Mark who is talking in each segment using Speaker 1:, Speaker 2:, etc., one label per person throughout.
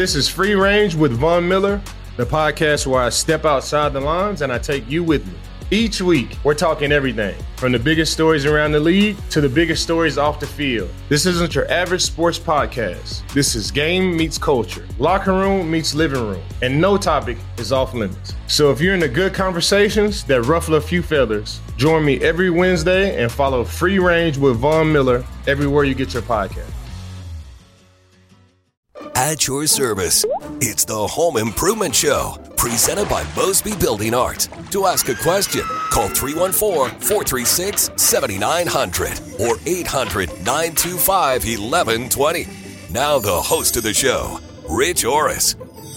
Speaker 1: This is Free Range with Von Miller, the podcast where I step outside the lines and I take you with me. Each week, we're talking everything from the biggest stories around the league to the biggest stories off the field. This isn't your average sports podcast. This is game meets culture, locker room meets living room, and no topic is off limits. So if you're into good conversations that ruffle a few feathers, join me every Wednesday and follow Free Range with Von Miller everywhere you get your podcast.
Speaker 2: At your service, it's the Home Improvement Show, presented by Mosby Building Art. To ask a question, call 314-436-7900 or 800-925-1120. Now the host of the show, Rich Orris.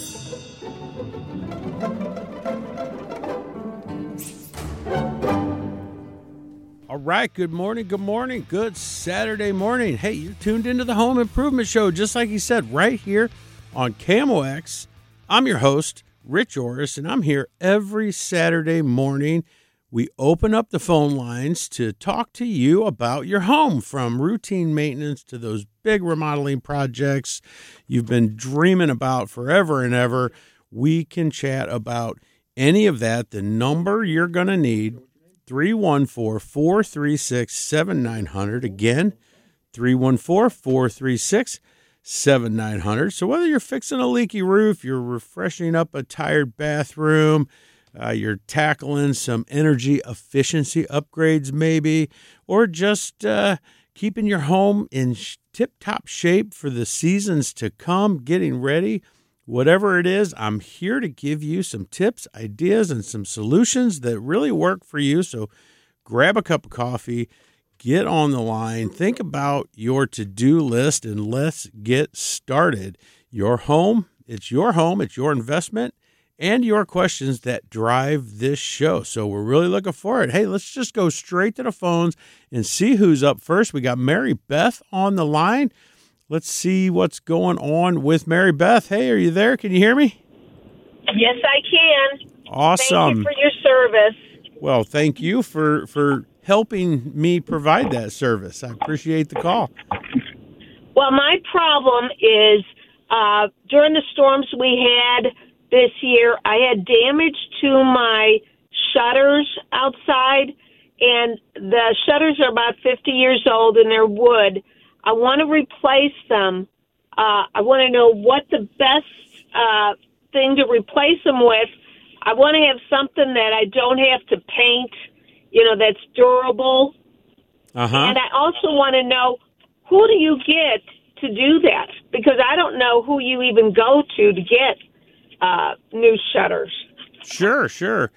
Speaker 3: All right, good morning, good Saturday morning. Hey, you're tuned into the Home Improvement Show, just like he said, right here on KMOX. I'm your host, Rich Orris, and I'm here every Saturday morning. We open up the phone lines to talk to you about your home, from routine maintenance to those big remodeling projects you've been dreaming about forever and ever. We can chat about any of that. The number you're going to need, 314-436-7900. Again, 314-436-7900. So whether you're fixing a leaky roof, you're refreshing up a tired bathroom, you're tackling some energy efficiency upgrades maybe, or just keeping your home in tip-top shape for the seasons to come, getting ready, whatever it is, I'm here to give you some tips, ideas, and some solutions that really work for you. So grab a cup of coffee, get on the line, think about your to-do list, and let's get started. Your home, it's your investment, and your questions that drive this show. So we're really looking forward. Hey, let's just go straight to the phones and see who's up first. We got Mary Beth on the line. Let's see what's going on with Mary Beth. Hey, are you there? Can you hear me?
Speaker 4: Yes, I can.
Speaker 3: Awesome.
Speaker 4: Thank you for your service.
Speaker 3: Well, thank you for helping me provide that service. I appreciate the call.
Speaker 4: Well, my problem is during the storms we had this year, I had damage to my shutters outside, and the shutters are about 50 years old and they're wood. I want to replace them. I want to know what the best thing to replace them with. I want to have something that I don't have to paint, that's durable.
Speaker 3: Uh-huh.
Speaker 4: And I also want to know, who do you get to do that? Because I don't know who you even go to get new shutters.
Speaker 3: Sure.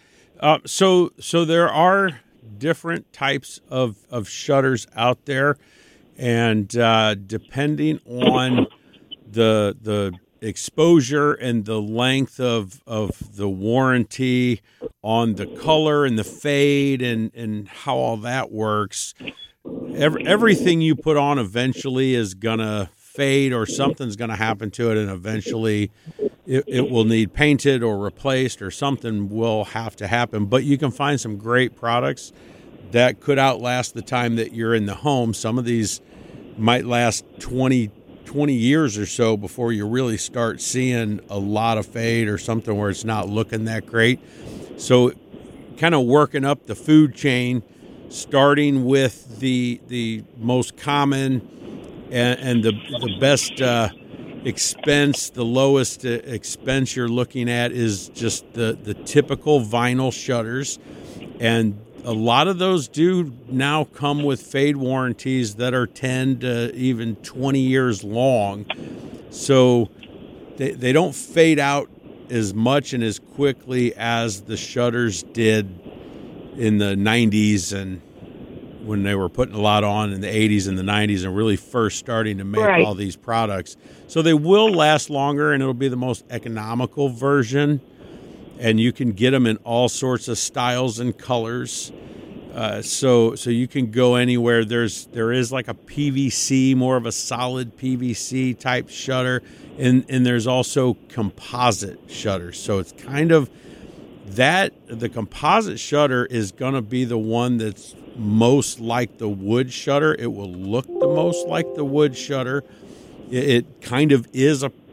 Speaker 3: So there are different types of shutters out there. And depending on the exposure and the length of the warranty on the color and the fade and how all that works, everything you put on eventually is going to fade, or something's going to happen to it, and eventually it will need painted or replaced, or something will have to happen. But you can find some great products that could outlast the time that you're in the home. Some of these might last 20 years or so before you really start seeing a lot of fade or something where it's not looking that great. So kind of working up the food chain, starting with the most common and the best expense, the lowest expense you're looking at is just the typical vinyl shutters. And a lot of those do now come with fade warranties that are 10 to even 20 years long. So they don't fade out as much and as quickly as the shutters did in the 90s and when they were putting a lot on in the 80s and the 90s and really first starting to make all these products. So they will last longer, and it'll be the most economical version. And you can get them in all sorts of styles and colors. So you can go anywhere. There is like a PVC, more of a solid PVC type shutter, and there's also composite shutters. So it's kind of that the composite shutter is going to be the one that's most like the wood shutter. It will look the most like the wood shutter. It kind of is a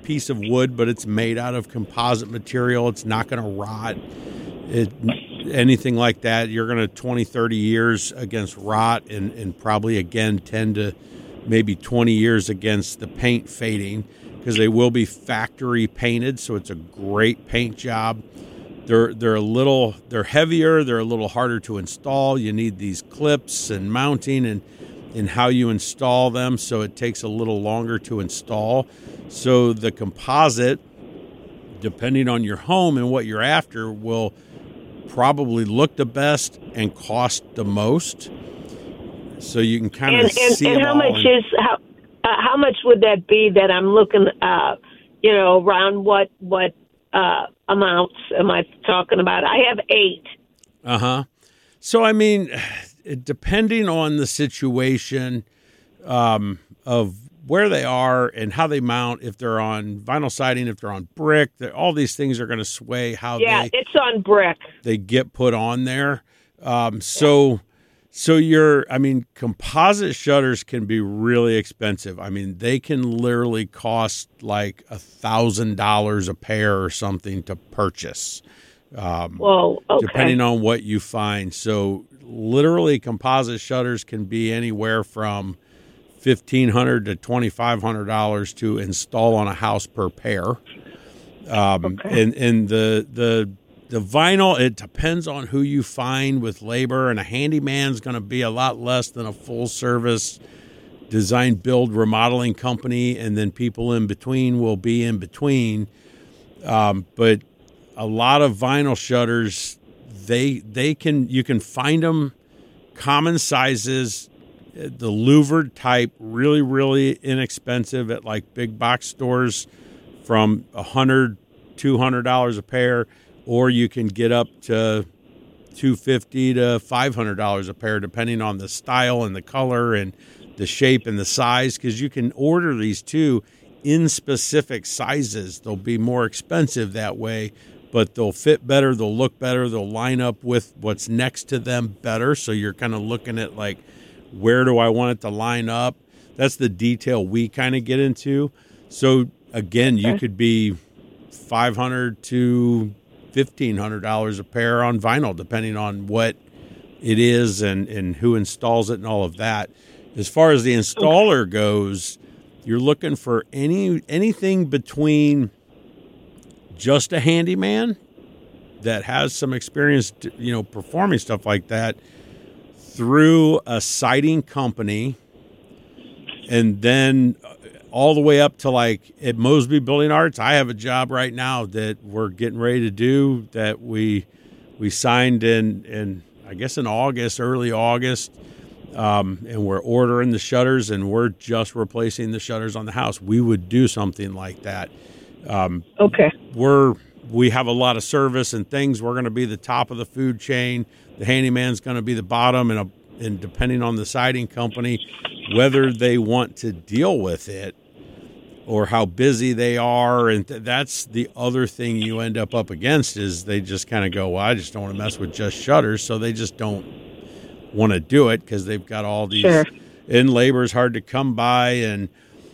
Speaker 3: piece of wood, but it's made out of composite material. It's not going to rot. Anything like that, you're going to 20, 30 years against rot and probably, again, 10 to maybe 20 years against the paint fading, because they will be factory painted, so it's a great paint job. They're heavier, they're a little harder to install. You need these clips and mounting and how you install them, so it takes a little longer to install. So the composite, depending on your home and what you're after, will probably look the best and cost the most. So you can kind of see
Speaker 4: and how much would that be that I'm looking around what amounts am I talking about? I have 8.
Speaker 3: So I mean, depending on the situation of where they are and how they mount, if they're on vinyl siding, if they're on brick, all these things are going to sway how
Speaker 4: it's on brick.
Speaker 3: They get put on there. Composite shutters can be really expensive. I mean, they can literally cost like $1,000 a pair or something to purchase.
Speaker 4: Whoa, okay.
Speaker 3: Depending on what you find. So literally composite shutters can be anywhere from $1,500 to $2,500 to install on a house per pair. And the vinyl, it depends on who you find with labor, and a handyman's going to be a lot less than a full-service design, build, remodeling company, and then people in between will be in between. But a lot of vinyl shutters, you can find them common sizes, the louvered type, really, really inexpensive at like big box stores from $100, $200 a pair. Or you can get up to $250 to $500 a pair, depending on the style and the color and the shape and the size, because you can order these too in specific sizes. They'll be more expensive that way, but they'll fit better, they'll look better, they'll line up with what's next to them better. So you're kind of looking at like, where do I want it to line up? That's the detail we kind of get into. So again, you could be $500 to $1,500 a pair on vinyl, depending on what it is and who installs it and all of that. As far as the installer goes, you're looking for anything between just a handyman that has some experience, performing stuff like that, through a siding company, and then all the way up to like at Mosby Building Arts. I have a job right now that we're getting ready to do that we signed in I guess in August, early August, and we're ordering the shutters, and we're just replacing the shutters on the house. We would do something like that.
Speaker 4: Okay.
Speaker 3: We have a lot of service and things. We're going to be the top of the food chain. The handyman's going to be the bottom, and depending on the siding company, whether they want to deal with it or how busy they are. And that's the other thing you end up against is they just kind of go, well, I just don't want to mess with just shutters. So they just don't want to do it because they've got all these, and labor is hard to come by, and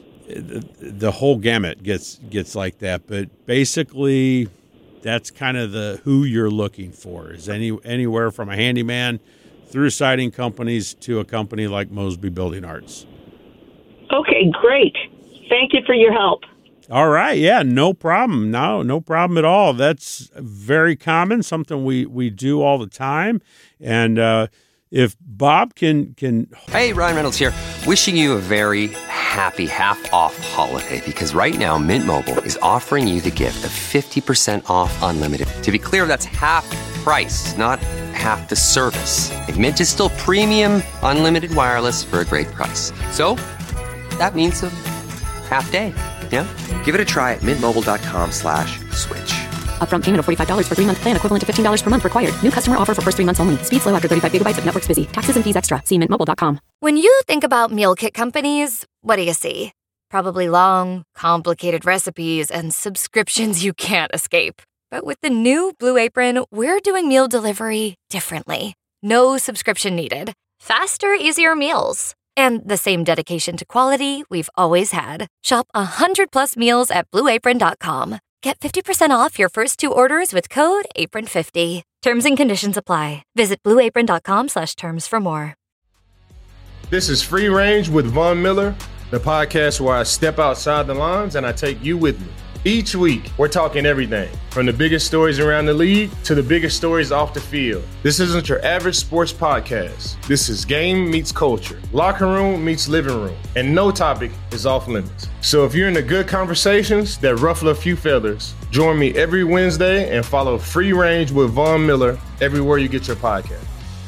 Speaker 3: the whole gamut gets like that. But basically that's kind of the who you're looking for is anywhere from a handyman through siding companies to a company like Mosby Building Arts.
Speaker 4: Okay, great. Thank you for your help.
Speaker 3: All right. Yeah, no problem. No problem at all. That's very common, something we do all the time. And if Bob can...
Speaker 5: Hey, Ryan Reynolds here. Wishing you a very happy half-off holiday, because right now Mint Mobile is offering you the gift of 50% off unlimited. To be clear, that's half price, not half the service. And Mint is still premium unlimited wireless for a great price. So that means a half day. Yeah? Give it a try at mintmobile.com/switch.
Speaker 6: Upfront payment of $45 for 3-month plan, equivalent to $15 per month required. New customer offer for first 3 months only. Speed slow after 35 gigabytes if network's busy. Taxes and fees extra. See mintmobile.com.
Speaker 7: When you think about meal kit companies, what do you see? Probably long, complicated recipes and subscriptions you can't escape. But with the new Blue Apron, we're doing meal delivery differently. No subscription needed. Faster, easier meals. And the same dedication to quality we've always had. Shop 100+ meals at BlueApron.com. Get 50% off your first 2 orders with code APRON50. Terms and conditions apply. Visit BlueApron.com/terms for more.
Speaker 1: This is Free Range with Von Miller, the podcast where I step outside the lines and I take you with me. Each week, we're talking everything from the biggest stories around the league to the biggest stories off the field. This isn't your average sports podcast. This is game meets culture, locker room meets living room, and no topic is off limits. So if you're into good conversations that ruffle a few feathers, join me every Wednesday and follow Free Range with Von Miller everywhere you get your podcast.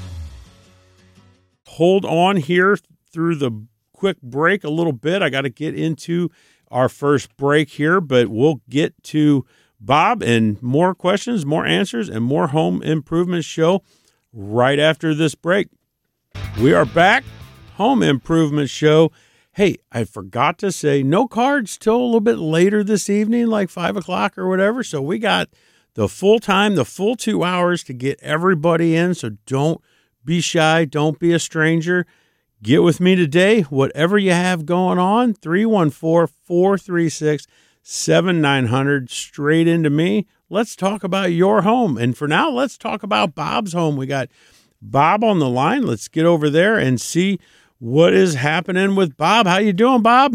Speaker 3: Hold on here through the quick break a little bit. I got to get into our first break here, but we'll get to Bob and more questions, more answers, and more Home Improvement Show right after this break. We are back. Home Improvement Show. Hey, I forgot to say no cards till a little bit later this evening, like 5 o'clock or whatever. So we got the full time, the full 2 hours to get everybody in. So don't be shy. Don't be a stranger. Get with me today, whatever you have going on, 314-436-7900, straight into me. Let's talk about your home. And for now, let's talk about Bob's home. We got Bob on the line. Let's get over there and see what is happening with Bob. How you doing, Bob?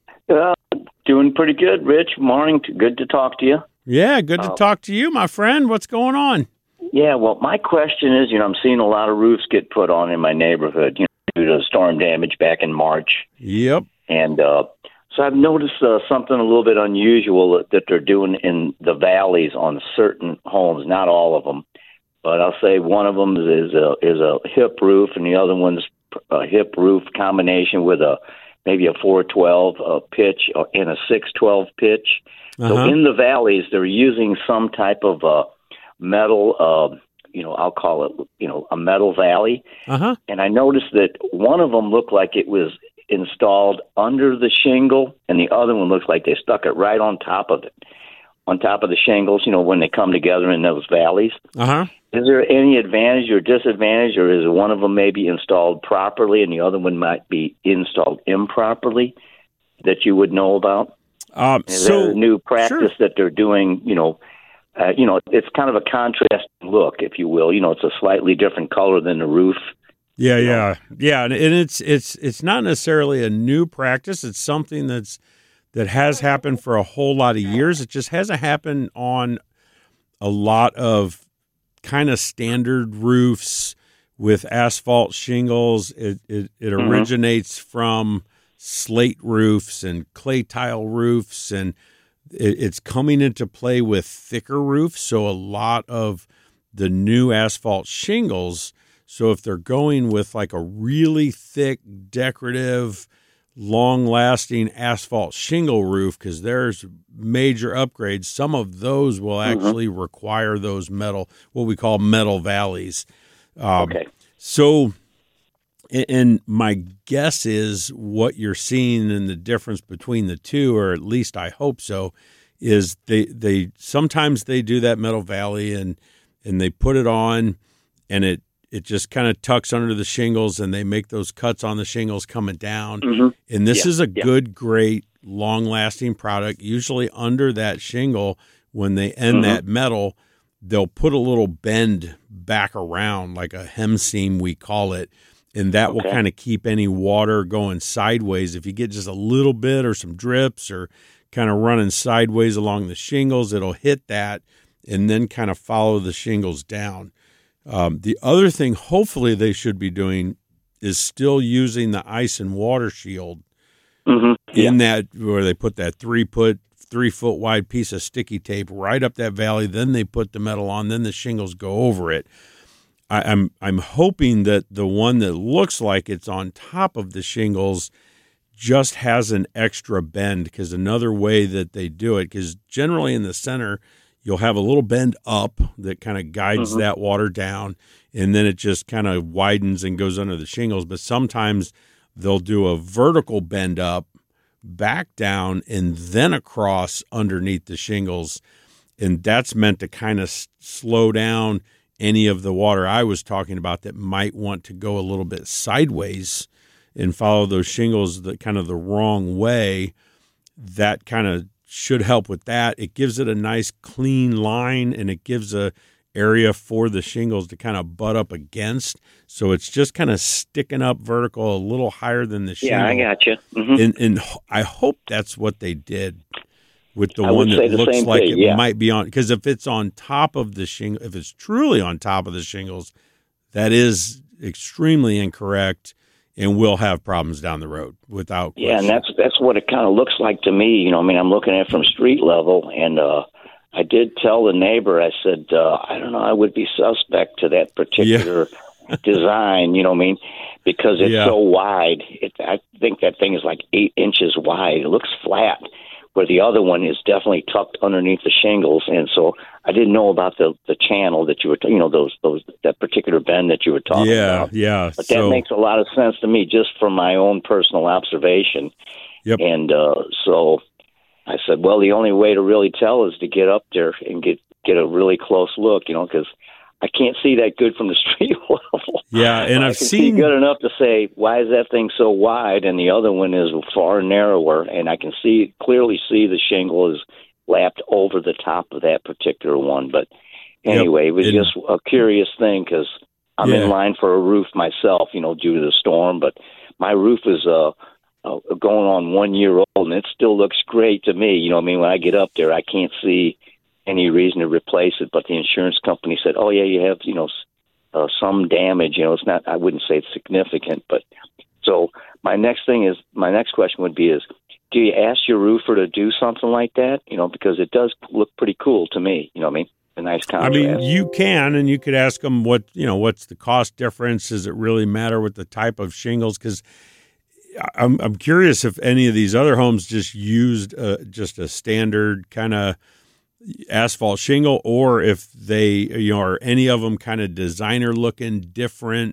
Speaker 8: Doing pretty good, Rich. Morning. Good to talk to you.
Speaker 3: Yeah, good to talk to you, my friend. What's going on?
Speaker 8: Yeah, well, my question is, I'm seeing a lot of roofs get put on in my neighborhood, due to storm damage back in March.
Speaker 3: Yep.
Speaker 8: And so I've noticed something a little bit unusual that they're doing in the valleys on certain homes, not all of them. But I'll say one of them is a hip roof, and the other one's a hip roof combination with maybe a 412 pitch and a 612 pitch.
Speaker 3: Uh-huh.
Speaker 8: So in the valleys, they're using some type of metal, I'll call it, a metal valley.
Speaker 3: Uh-huh.
Speaker 8: And I noticed that one of them looked like it was installed under the shingle, and the other one looks like they stuck it right on top of it, on top of the shingles, when they come together in those valleys.
Speaker 3: Uh-huh.
Speaker 8: Is there any advantage or disadvantage, or is one of them maybe installed properly and the other one might be installed improperly that you would know about? Is there a new practice that they're doing, it's kind of a contrasting look, if you will. It's a slightly different color than the roof.
Speaker 3: Yeah. And it's not necessarily a new practice. It's something that has happened for a whole lot of years. It just hasn't happened on a lot of kind of standard roofs with asphalt shingles. It originates from slate roofs and clay tile roofs, and it's coming into play with thicker roofs. So a lot of the new asphalt shingles, so if they're going with like a really thick, decorative, long-lasting asphalt shingle roof, because there's major upgrades, some of those will actually require those metal, what we call metal valleys.
Speaker 8: Okay.
Speaker 3: So, and my guess is what you're seeing in the difference between the two, or at least I hope so, is they sometimes they do that metal valley and they put it on, and it just kind of tucks under the shingles, and they make those cuts on the shingles coming down. And this is a good, great, long-lasting product. Usually under that shingle, when they end that metal, they'll put a little bend back around, like a hem seam, we call it, and that will kind of keep any water going sideways. If you get just a little bit or some drips or kind of running sideways along the shingles, it'll hit that and then kind of follow the shingles down. The other thing hopefully they should be doing is still using the ice and water shield in that, where they put that 3 foot wide piece of sticky tape right up that valley. Then they put the metal on, then the shingles go over it. I'm hoping that the one that looks like it's on top of the shingles just has an extra bend, because another way that they do it, because generally in the center you'll have a little bend up that kind of guides that water down, and then it just kind of widens and goes under the shingles. But sometimes they'll do a vertical bend up, back down, and then across underneath the shingles. And that's meant to kind of slow down any of the water I was talking about that might want to go a little bit sideways and follow those shingles the kind of the wrong way, that kind of should help with that. It gives it a nice clean line, and it gives a area for the shingles to kind of butt up against. So it's just kind of sticking up vertical a little higher than the shingle.
Speaker 8: Yeah, I got you. Mm-hmm.
Speaker 3: And I hope that's what they did with the one that looks like it might be on. Because if it's on top of the shingle, if it's truly on top of the shingles, that is extremely incorrect and will have problems down the road without question.
Speaker 8: Yeah, and that's what it kind of looks like to me. You know, I mean, I'm looking at it from street level, and I did tell the neighbor, I said, I don't know, I would be suspect to that particular design, you know what I mean, because it's so wide. I think that thing is like 8 inches wide. It looks flat, where the other one is definitely tucked underneath the shingles. And so I didn't know about the channel that you were, that particular bend that you were talking about.
Speaker 3: Yeah,
Speaker 8: but that makes a lot of sense to me just from my own personal observation.
Speaker 3: Yep.
Speaker 8: And so I said, well, the only way to really tell is to get up there and get a really close look, because I can't see that good from the street level.
Speaker 3: Yeah, and I've
Speaker 8: seen good enough to say, why is that thing so wide? And the other one is far narrower, and I can clearly see the shingle is lapped over the top of that particular one. But anyway, it was just a curious thing because I'm in line for a roof myself, due to the storm. But my roof is going on 1 year old, and it still looks great to me. When I get up there, I can't see any reason to replace it. But the insurance company said, "Oh yeah, you have some damage. It's not. I wouldn't say it's significant." But so my next question would be: do you ask your roofer to do something like that? Because it does look pretty cool to me. You know what I mean? A nice contrast.
Speaker 3: I mean, you can, and you could ask them what's the cost difference? Does it really matter with the type of shingles? Because I'm curious if any of these other homes just used just a standard kind of asphalt shingle, or if they are any of them kind of designer looking, different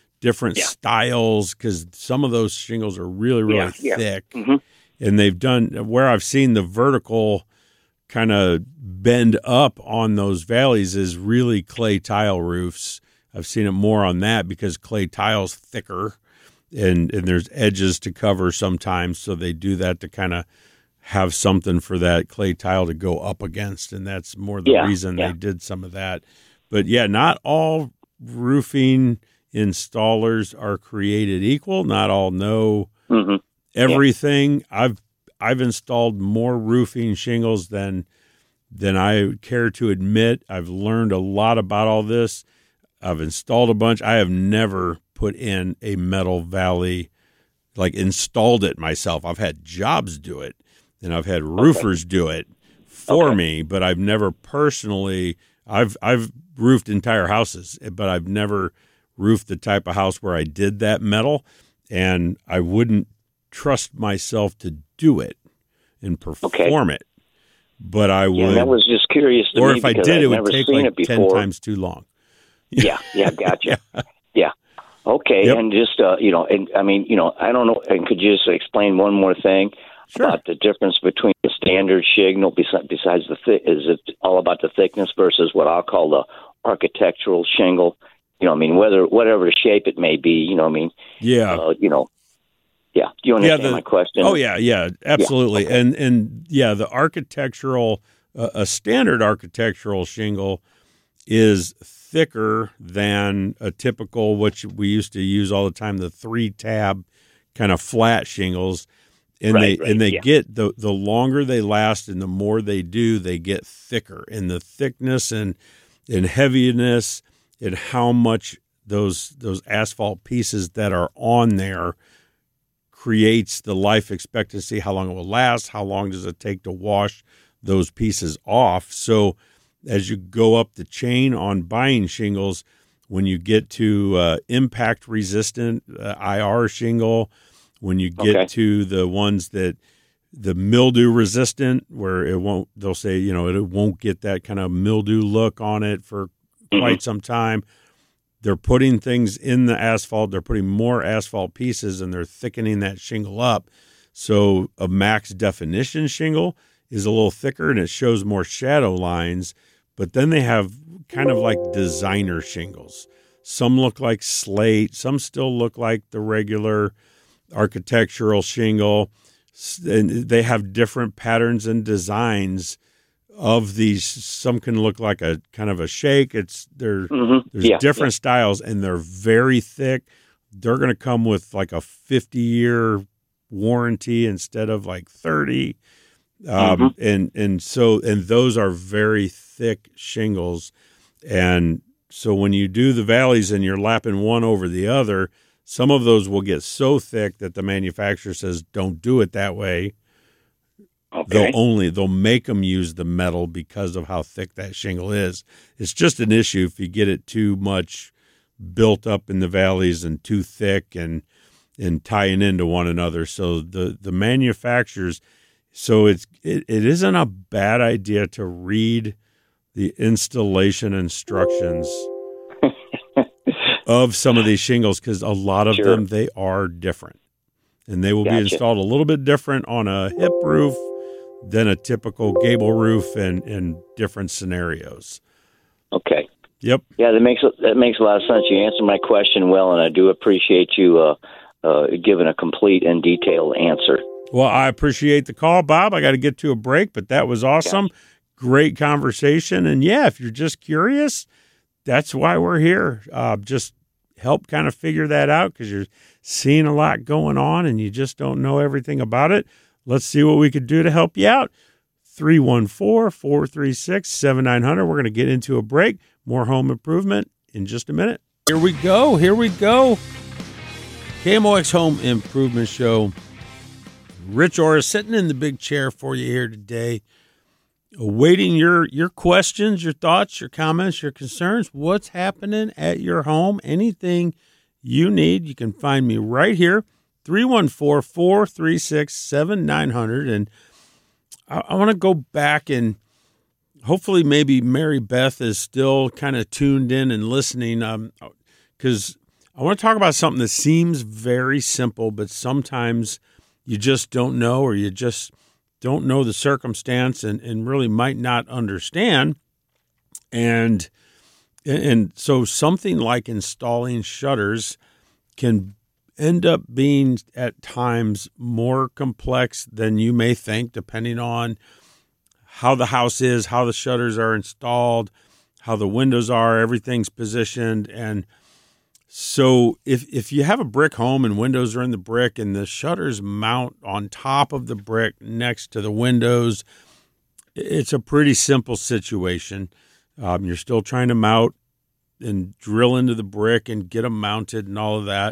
Speaker 3: styles, because some of those shingles are really thick. Mm-hmm. And they've done where I've seen the vertical kind of bend up on those valleys is really clay tile roofs. I've seen it more on that because clay tile's thicker. And there's edges to cover sometimes, so they do that to kind of have something for that clay tile to go up against, and that's more the reason they did some of that. But not all roofing installers are created equal. Not all know everything. I've installed more roofing shingles than I care to admit. I've learned a lot about all this. I've installed a bunch. I have never put in a metal valley, like installed it myself. I've had jobs do it, and I've had roofers do it for me, but I've never personally, I've roofed entire houses, but I've never roofed the type of house where I did that metal, and I wouldn't trust myself to do it and perform it, but I would.
Speaker 8: That was just curious to me.
Speaker 3: Or if I did, it would take like 10 times too long.
Speaker 8: Gotcha. Yeah. Okay, and just, and I mean, I don't know, and could you just explain one more thing about the difference between the standard shingle besides is it all about the thickness versus what I'll call the architectural shingle? Whatever the shape it may be,
Speaker 3: Yeah.
Speaker 8: Do you understand my question?
Speaker 3: Oh, yeah, absolutely. Yeah. And the architectural, a standard architectural shingle is thicker than a typical, which we used to use all the time, the 3-tab kind of flat shingles. And they get the longer they last and the more they do, they get thicker. And the thickness and heaviness and how much those asphalt pieces that are on there creates the life expectancy, how long it will last, how long does it take to wash those pieces off. So as you go up the chain on buying shingles, when you get to impact resistant IR shingle, when you get to the ones that the mildew resistant, where it won't, they'll say, it won't get that kind of mildew look on it for quite some time. They're putting things in the asphalt. They're putting more asphalt pieces, and they're thickening that shingle up. So a max definition shingle is a little thicker, and it shows more shadow lines. But then they have kind of like designer shingles. Some look like slate. Some still look like the regular architectural shingle, and they have different patterns and designs of these. Some can look like a kind of a shake. There's different styles, and they're very thick. They're going to come with like a 50-year warranty instead of like 30. And those are very thick shingles. And so when you do the valleys and you're lapping one over the other, some of those will get so thick that the manufacturer says, don't do it that way. Okay. They'll make them use the metal because of how thick that shingle is. It's just an issue if you get it too much built up in the valleys and too thick and tying into one another. So the manufacturers, so it isn't a bad idea to read the installation instructions of some of these shingles, because a lot of them, they are different. And they will be installed a little bit different on a hip roof than a typical gable roof and different scenarios.
Speaker 8: Okay.
Speaker 3: Yep.
Speaker 8: Yeah, that makes a lot of sense. You answered my question well, and I do appreciate you giving a complete and detailed answer.
Speaker 3: Well, I appreciate the call, Bob. I got to get to a break, but that was awesome. Okay. Great conversation. And yeah, if you're just curious, that's why we're here. Just help kind of figure that out, because you're seeing a lot going on and you just don't know everything about it. Let's see what we could do to help you out. 314-436-7900. We're going to get into a break. More home improvement in just a minute. Here we go. KMOX Home Improvement Show. Rich Orr is sitting in the big chair for you here today, awaiting your questions, your thoughts, your comments, your concerns. What's happening at your home? Anything you need, you can find me right here, 314-436-7900. And I want to go back and hopefully maybe Mary Beth is still kind of tuned in and listening, because I want to talk about something that seems very simple, but sometimes you just don't know, or you just don't know the circumstance and really might not understand. And so something like installing shutters can end up being at times more complex than you may think, depending on how the house is, how the shutters are installed, how the windows are, everything's positioned. And so if you have a brick home and windows are in the brick and the shutters mount on top of the brick next to the windows, it's a pretty simple situation. You're still trying to mount and drill into the brick and get them mounted and all of that.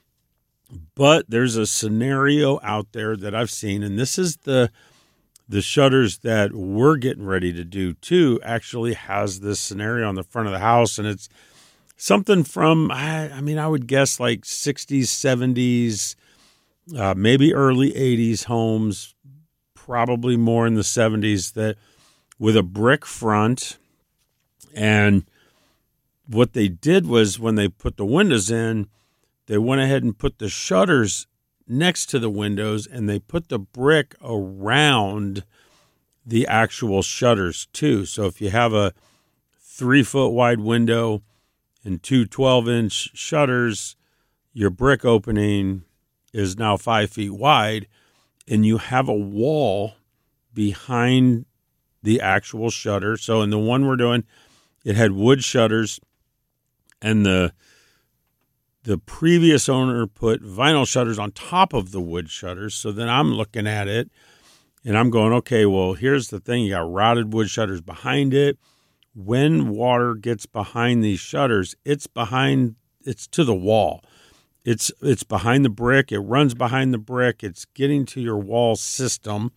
Speaker 3: But there's a scenario out there that I've seen, and this is the shutters that we're getting ready to do too, actually has this scenario on the front of the house. And it's something from, I would guess like 60s, 70s, maybe early 80s homes, probably more in the 70s, that with a brick front. And what they did was, when they put the windows in, they went ahead and put the shutters next to the windows, and they put the brick around the actual shutters too. So if you have a 3-foot wide window and two 12-inch shutters, your brick opening is now 5 feet wide, and you have a wall behind the actual shutter. So in the one we're doing, it had wood shutters, and the previous owner put vinyl shutters on top of the wood shutters. So then I'm looking at it and I'm going, okay, well, here's the thing. You got rotted wood shutters behind it. When water gets behind these shutters, it's to the wall. It's behind the brick. It runs behind the brick. It's getting to your wall system.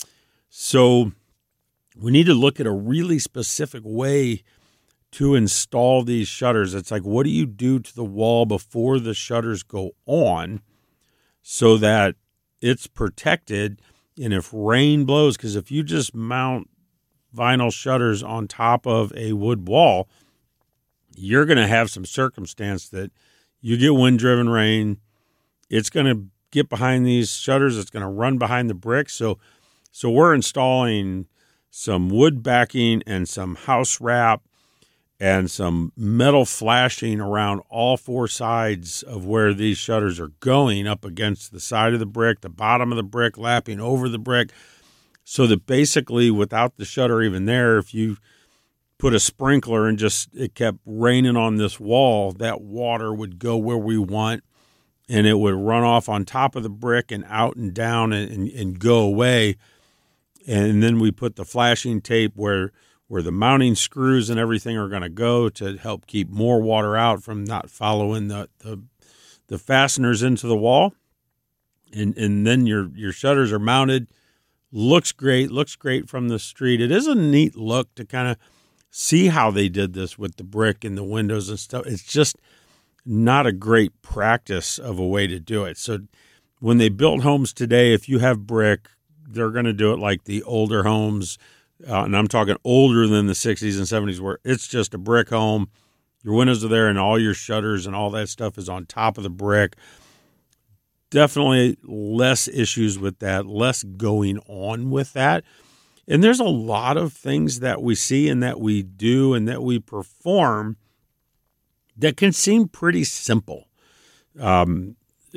Speaker 3: So we need to look at a really specific way to install these shutters. It's like, what do you do to the wall before the shutters go on so that it's protected? And if rain blows, because if you just mount vinyl shutters on top of a wood wall, you're going to have some circumstance that you get wind-driven rain. It's going to get behind these shutters. It's going to run behind the bricks. So we're installing some wood backing and some house wrap. and some metal flashing around all four sides of where these shutters are going, up against the side of the brick, the bottom of the brick, lapping over the brick, so that basically without the shutter even there, if you put a sprinkler and just it kept raining on this wall, that water would go where we want, and it would run off on top of the brick and out and down and go away. And then we put the flashing tape where the mounting screws and everything are going to go to help keep more water out from not following the fasteners into the wall. And then your shutters are mounted. Looks great from the street. It is a neat look to kind of see how they did this with the brick and the windows and stuff. It's just not a great practice of a way to do it. So when they build homes today, if you have brick, they're going to do it like the older homes, and I'm talking older than the 60s and 70s, where it's just a brick home. Your windows are there and all your shutters and all that stuff is on top of the brick. Definitely less issues with that, less going on with that. And there's a lot of things that we see and that we do and that we perform that can seem pretty simple. In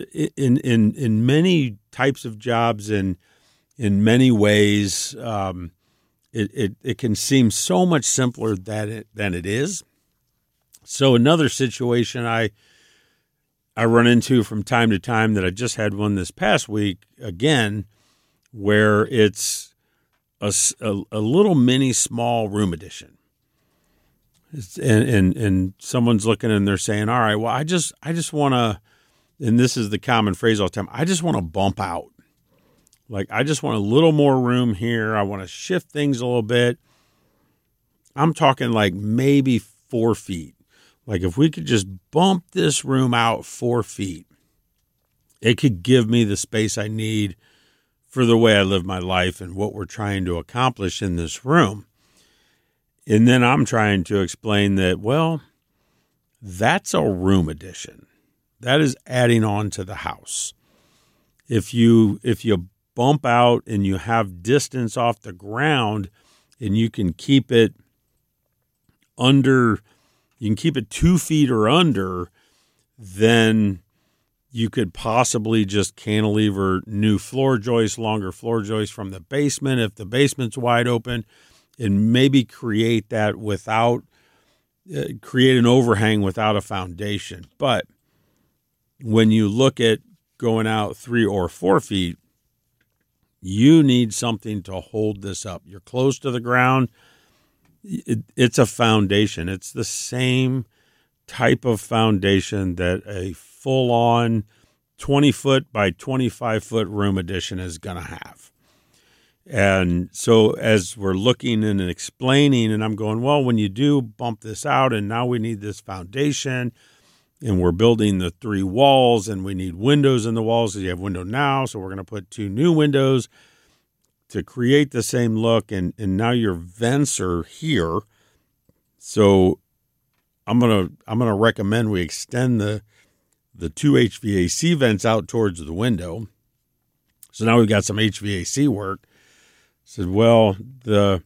Speaker 3: many types of jobs and in many ways, it can seem so much simpler than it is. So another situation I run into from time to time, that I just had one this past week again, where it's a little mini small room addition. And someone's looking and they're saying, all right, well, I just want to, and this is the common phrase all the time, I just want to bump out. Like, I just want a little more room here. I want to shift things a little bit. I'm talking like maybe 4 feet. Like, if we could just bump this room out 4 feet, it could give me the space I need for the way I live my life and what we're trying to accomplish in this room. And then I'm trying to explain that, well, that's a room addition. That is adding on to the house. If you bump out and you have distance off the ground and you can keep it under, you can keep it 2 feet or under, then you could possibly just cantilever new floor joists, longer floor joists from the basement if the basement's wide open, and maybe create that without, create an overhang without a foundation. But when you look at going out 3 or 4 feet, you need something to hold this up. You're close to the ground. It's a foundation. It's the same type of foundation that a full-on 20-foot by 25-foot room addition is going to have. And so as we're looking and explaining, and I'm going, well, when you do bump this out and now we need this foundation and we're building the 3 walls and we need windows in the walls, because you have window now, so we're going to put 2 new windows to create the same look, and now your vents are here. So I'm gonna recommend we extend the 2 HVAC vents out towards the window. So now we've got some HVAC work. Said, well, the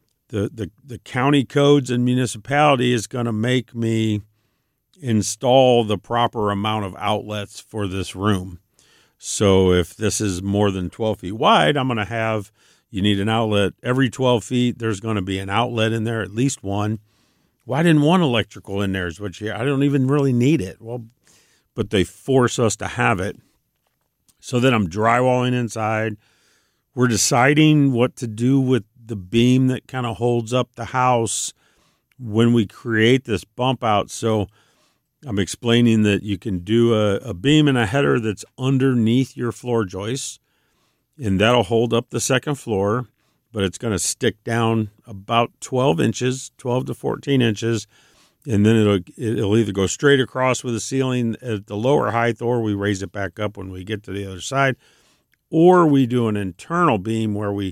Speaker 3: county codes and municipality is going to make me install the proper amount of outlets for this room. So if this is more than 12 feet wide, I'm going to have, you need an outlet every 12 feet. There's going to be an outlet in there, at least one. Well, I didn't want electrical in there, I don't even really need it. Well, but they force us to have it. So then I'm drywalling inside. We're deciding what to do with the beam that kind of holds up the house when we create this bump out. So I'm explaining that you can do a beam and a header that's underneath your floor joists, and that'll hold up the second floor, but it's going to stick down about 12 to 14 inches, and then it'll either go straight across with the ceiling at the lower height, or we raise it back up when we get to the other side, or we do an internal beam where we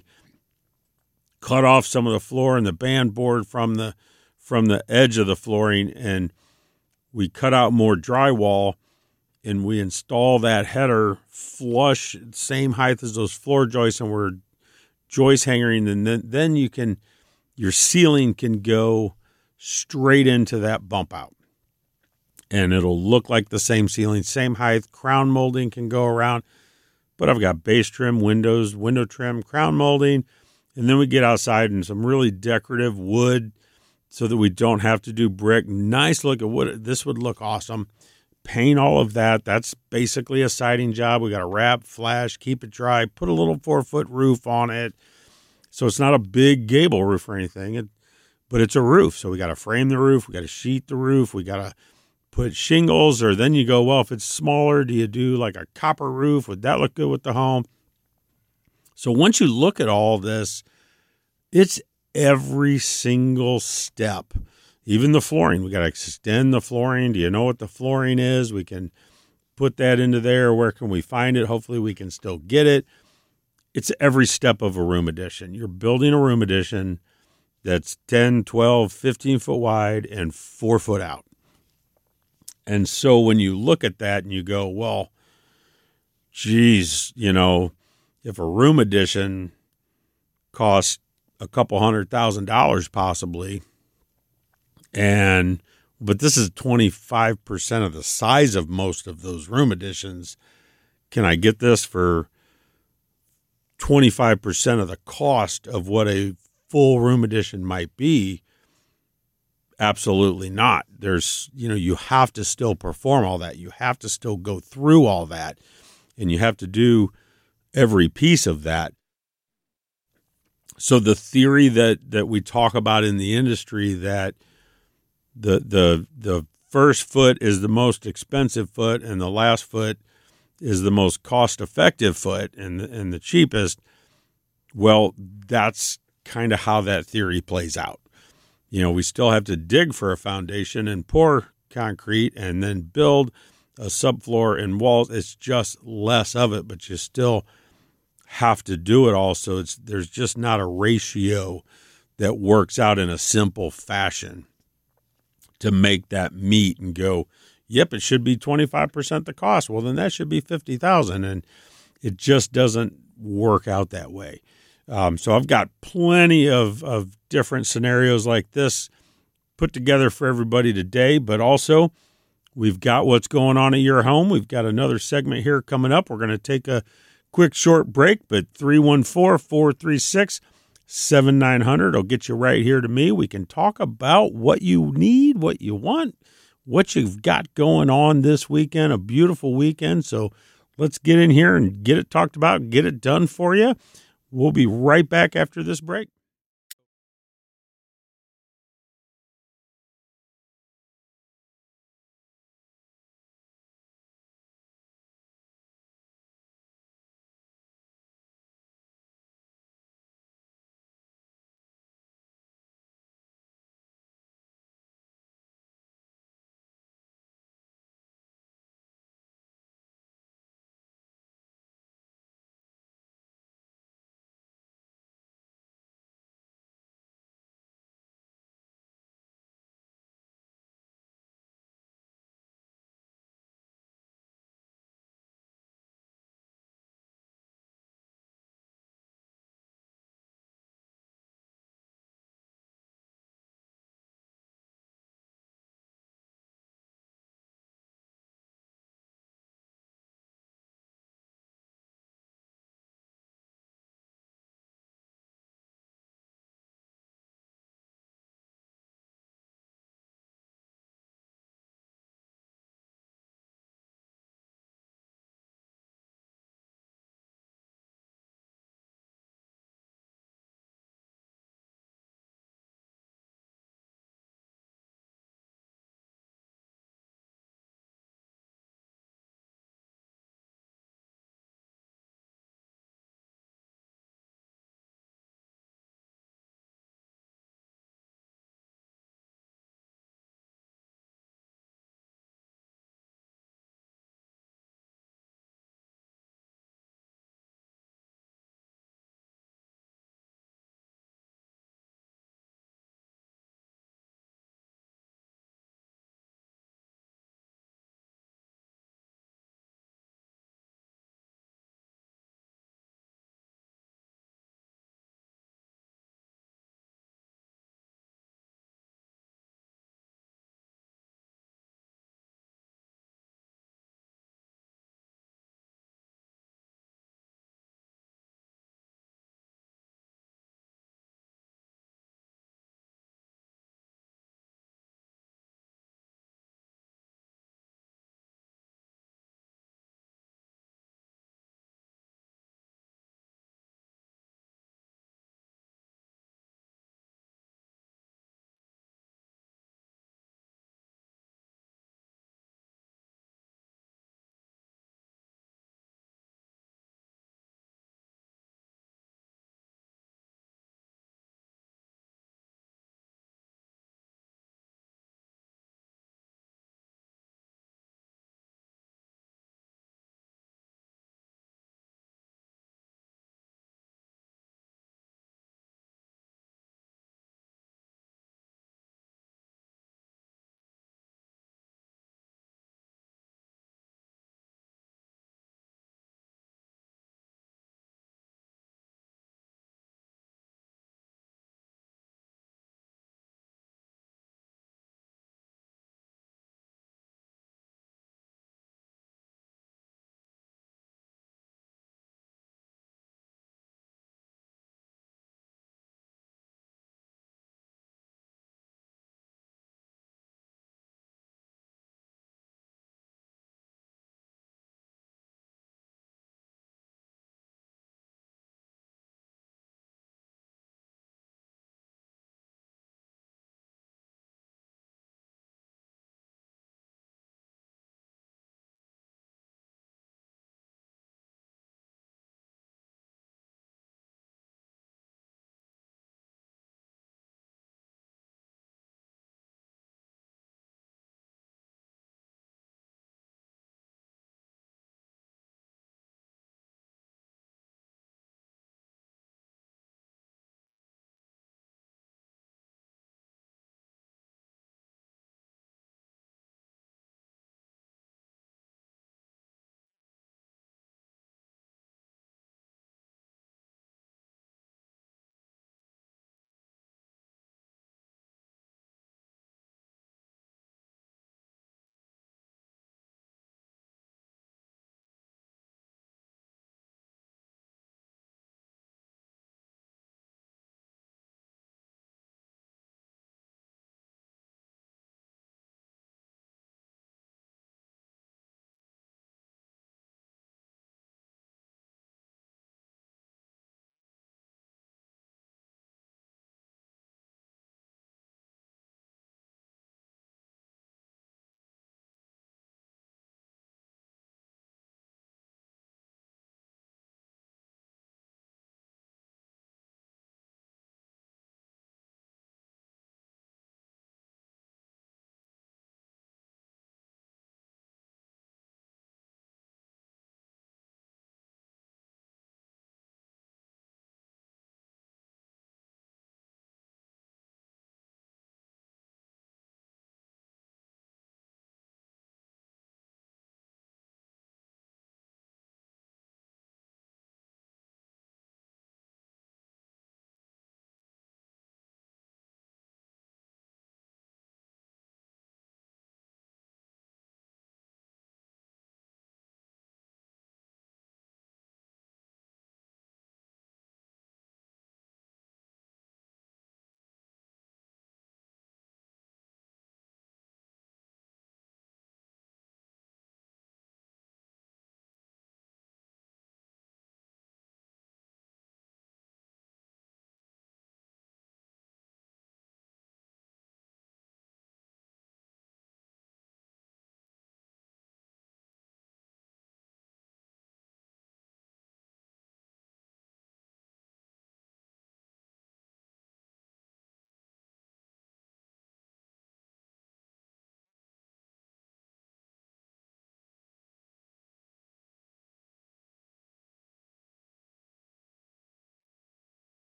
Speaker 3: cut off some of the floor and the band board from the edge of the flooring, and we cut out more drywall, and we install that header flush, same height as those floor joists, and we're joist hangering, and then your ceiling can go straight into that bump out. And it'll look like the same ceiling, same height. Crown molding can go around. But I've got base trim, windows, window trim, crown molding. And then we get outside and some really decorative wood so that we don't have to do brick. Nice looking wood. This would look awesome. Paint all of that. That's basically a siding job. We got to wrap, flash, keep it dry, put a little 4-foot roof on it. So it's not a big gable roof or anything, but it's a roof. So we got to frame the roof. We got to sheet the roof. We got to put shingles, or then you go, well, if it's smaller, do you do like a copper roof? Would that look good with the home? So once you look at all this, it's every single step. Even the flooring, we got to extend the flooring. Do you know what the flooring is? We can put that into there. Where can we find it? Hopefully we can still get it. It's every step of a room addition. You're building a room addition that's 10, 12, 15 foot wide and 4 foot out. And so when you look at that and you go, well, geez, if a room addition costs a couple $100,000 possibly, but this is 25% of the size of most of those room additions. Can I get this for 25% of the cost of what a full room addition might be? Absolutely not. There's, you have to still perform all that. You have to still go through all that, and you have to do every piece of that. So the theory that we talk about in the industry that the first foot is the most expensive foot and the last foot is the most cost-effective foot and the cheapest, well, that's kind of how that theory plays out. We still have to dig for a foundation and pour concrete and then build a subfloor and walls. It's just less of it, but you still have to do it all. So there's just not a ratio that works out in a simple fashion to make that meet and go, yep, it should be 25% the cost. Well, then that should be $50,000, and it just doesn't work out that way. So I've got plenty of different scenarios like this put together for everybody today, but also we've got what's going on at your home. We've got another segment here coming up. We're going to take a quick short break, but 314-436-7900 will get you right here to me. We can talk about what you need, what you want, what you've got going on this weekend, a beautiful weekend. So let's get in here and get it talked about, get it done for you. We'll be right back after this break.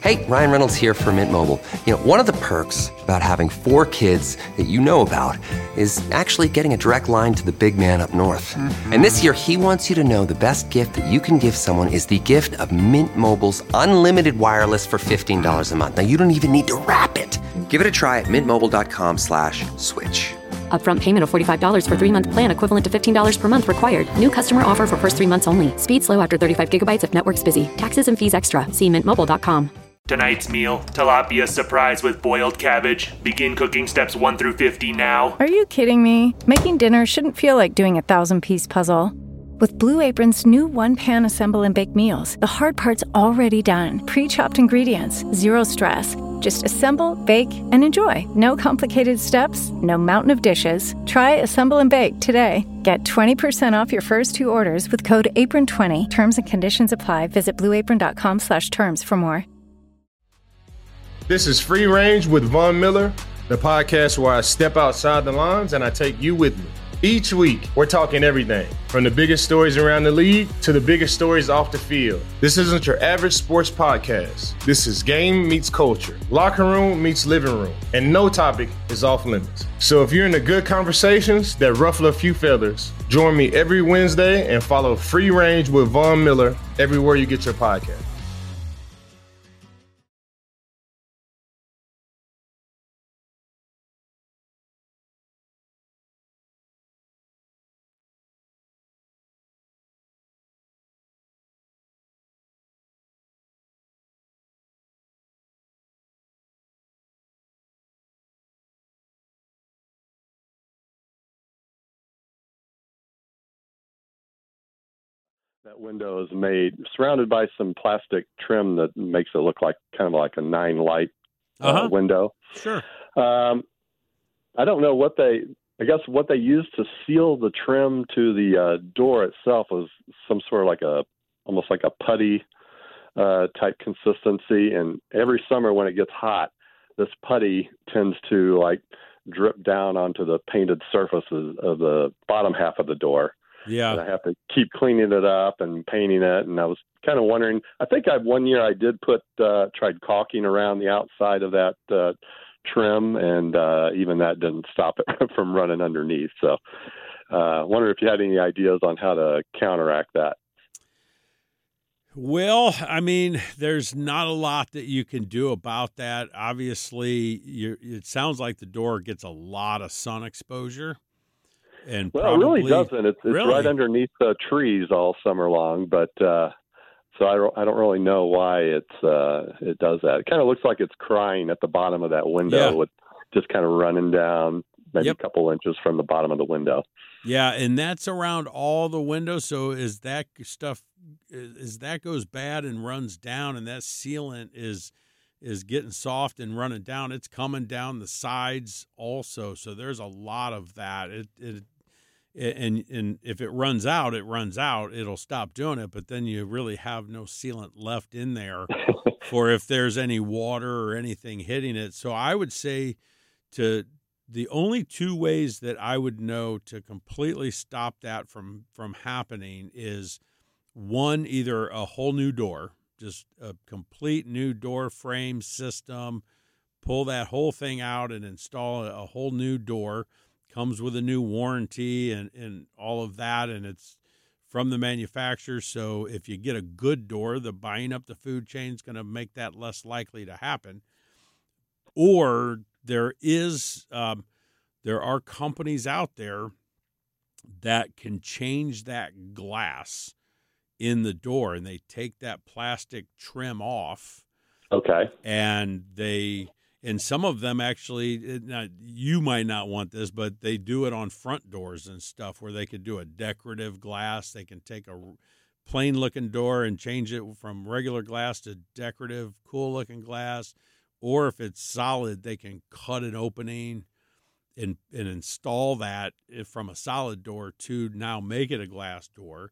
Speaker 5: Hey, Ryan Reynolds here for Mint Mobile. You know, one of the perks about having 4 kids that you know about is actually getting a direct line to the big man up north. And this year, he wants you to know the best gift that you can give someone is the gift of Mint Mobile's unlimited wireless for $15 a month. Now, you don't even need to wrap it. Give it a try at mintmobile.com/switch.
Speaker 6: Upfront payment of $45 for 3-month plan equivalent to $15 per month required. New customer offer for first 3 months only. Speed slow after 35 gigabytes if network's busy. Taxes and fees extra. See mintmobile.com.
Speaker 9: Tonight's meal, tilapia surprise with boiled cabbage. Begin cooking steps 1 through 50 now.
Speaker 10: Are you kidding me? Making dinner shouldn't feel like doing a 1,000-piece puzzle. With Blue Apron's new one-pan assemble and bake meals, the hard part's already done. Pre-chopped ingredients, zero stress. Just assemble, bake, and enjoy. No complicated steps, no mountain of dishes. Try Assemble and Bake today. Get 20% off your first 2 orders with code APRON20. Terms and conditions apply. Visit blueapron.com/terms for more.
Speaker 1: This is Free Range with Von Miller, the podcast where I step outside the lines and I take you with me. Each week, we're talking everything from the biggest stories around the league to the biggest stories off the field. This isn't your average sports podcast. This is game meets culture, locker room meets living room, and no topic is off limits. So if you're into good conversations that ruffle a few feathers, join me every Wednesday and follow Free Range with Von Miller everywhere you get your podcast.
Speaker 11: That window is made surrounded by some plastic trim that makes it look like kind of like a 9 light window.
Speaker 3: Sure.
Speaker 11: I don't know what I guess what they used to seal the trim to the door itself was some sort of almost like a putty type consistency. And every summer when it gets hot, this putty tends to drip down onto the painted surfaces of the bottom half of the door.
Speaker 3: Yeah.
Speaker 11: And I have to keep cleaning it up and painting it. And I was kind of wondering, I think one year I did tried caulking around the outside of that trim, and even that didn't stop it from running underneath. So I wonder if you had any ideas on how to counteract that.
Speaker 3: Well, I mean, there's not a lot that you can do about that. Obviously, it sounds like the door gets a lot of sun exposure. And
Speaker 11: it really doesn't. It's
Speaker 3: really?
Speaker 11: Right underneath the trees all summer long, but so I don't really know why it does that. It kind of looks like it's crying at the bottom of that window, with just kind of running down maybe a couple inches from the bottom of the window.
Speaker 3: Yeah, and that's around all the windows. So as that goes bad and runs down, and that sealant is getting soft and running down, it's coming down the sides also. So there's a lot of that. And if it runs out, it'll stop doing it. But then you really have no sealant left in there for if there's any water or anything hitting it. So I would say the only 2 ways that I would know to completely stop that from happening is, one, either a whole new door, just a complete new door frame system, pull that whole thing out and install a whole new door. Comes with a new warranty and all of that, and it's from the manufacturer. So if you get a good door, the buying up the food chain is going to make that less likely to happen. Or there are companies out there that can change that glass in the door, and they take that plastic trim off.
Speaker 11: Okay.
Speaker 3: And some of them actually, you might not want this, but they do it on front doors and stuff where they could do a decorative glass. They can take a plain-looking door and change it from regular glass to decorative, cool-looking glass. Or if it's solid, they can cut an opening and install that from a solid door to now make it a glass door.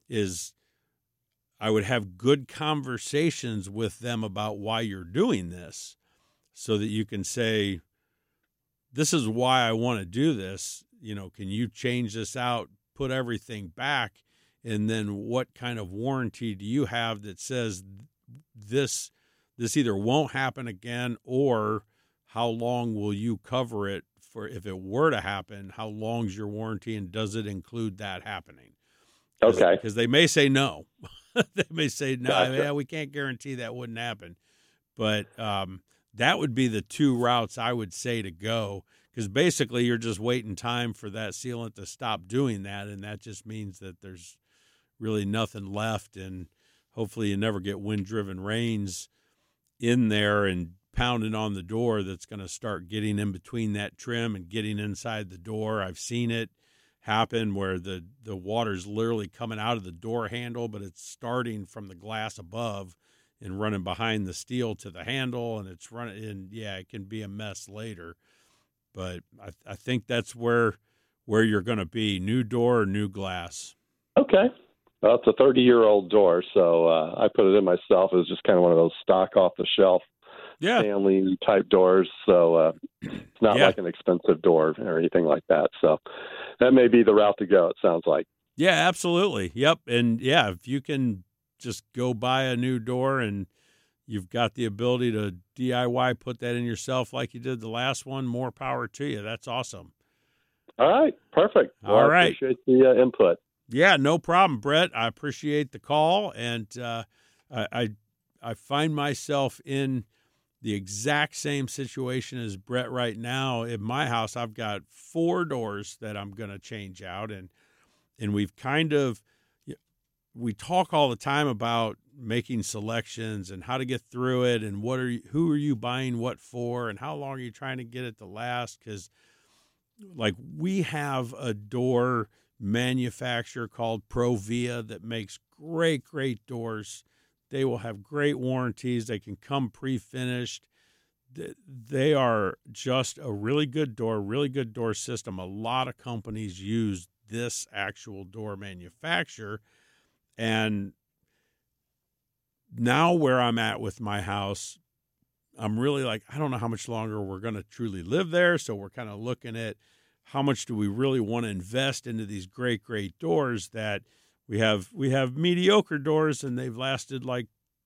Speaker 3: I would have good conversations with them about why you're doing this, so that you can say, this is why I want to do this. Can you change this out, put everything back, and then what kind of warranty do you have that says this this either won't happen again, or how long will you cover it for if it were to happen? How long's your warranty, and does it include that happening?
Speaker 11: Okay.
Speaker 3: Because they may say no. They may say no.
Speaker 11: Gotcha.
Speaker 3: Yeah, we can't guarantee that wouldn't happen. But that would be the two routes I would say to go, because basically you're just waiting time for that sealant to stop doing that, and that just means that there's really nothing left, and hopefully you never get wind-driven rains in there and pounding on the door that's going to start getting in between that trim and getting inside the door. I've seen it happen where the water's literally coming out of the door handle, but it's starting from the glass above and running behind the steel to the handle, and it's running, and yeah, it can be a mess later. But I think that's where you're going to be, new door or new glass.
Speaker 11: Okay. Well, it's a 30-year-old door, so I put it in myself. It was just kind of one of those stock off-the-shelf Stanley type doors, so it's not like an expensive door or anything like that. So that may be the route to go, it sounds like.
Speaker 3: Yeah, absolutely. Yep. And yeah, if you can just go buy a new door and you've got the ability to DIY, put that in yourself like you did the last one, more power to you. That's awesome.
Speaker 11: All right. Perfect. Well,
Speaker 3: All right.
Speaker 11: I appreciate the input.
Speaker 3: Yeah, no problem, Brett. I appreciate the call, and I find myself in the exact same situation as Brett right now. In my house, I've got 4 doors that I'm going to change out, and we've we talk all the time about making selections and how to get through it, and who are you buying what for, and how long are you trying to get it to last? Because like we have a door manufacturer called Provia that makes great doors. They will have great warranties. They can come pre-finished. They are just a really good door system. A lot of companies use this actual door manufacturer. And now where I'm at with my house, I'm really like, I don't know how much longer we're going to truly live there. So we're kind of looking at how much do we really want to invest into these great doors that we have mediocre doors, and they've lasted like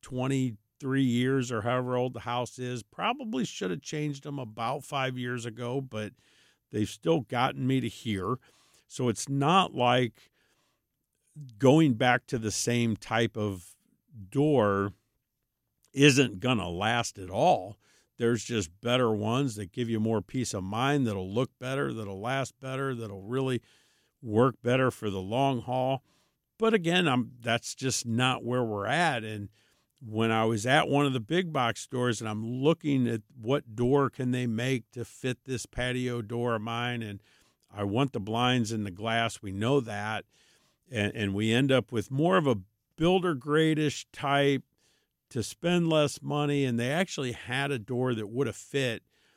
Speaker 3: 23 years or however old the house is. Probably should have changed them about 5 years ago, but they've still gotten me to here. So it's not like going back to the same type of door isn't going to last at all. There's just better ones that give you more peace of mind, that'll look better, that'll last better, that'll really work better for the long haul. But again, that's just not where we're at. And when I was at one of the big box stores and I'm looking at what door can they make to fit this patio door of mine, and I want the blinds and the glass, we know that, and we end up with more of a builder grade-ish type to spend less money, and they actually had a door that would have fit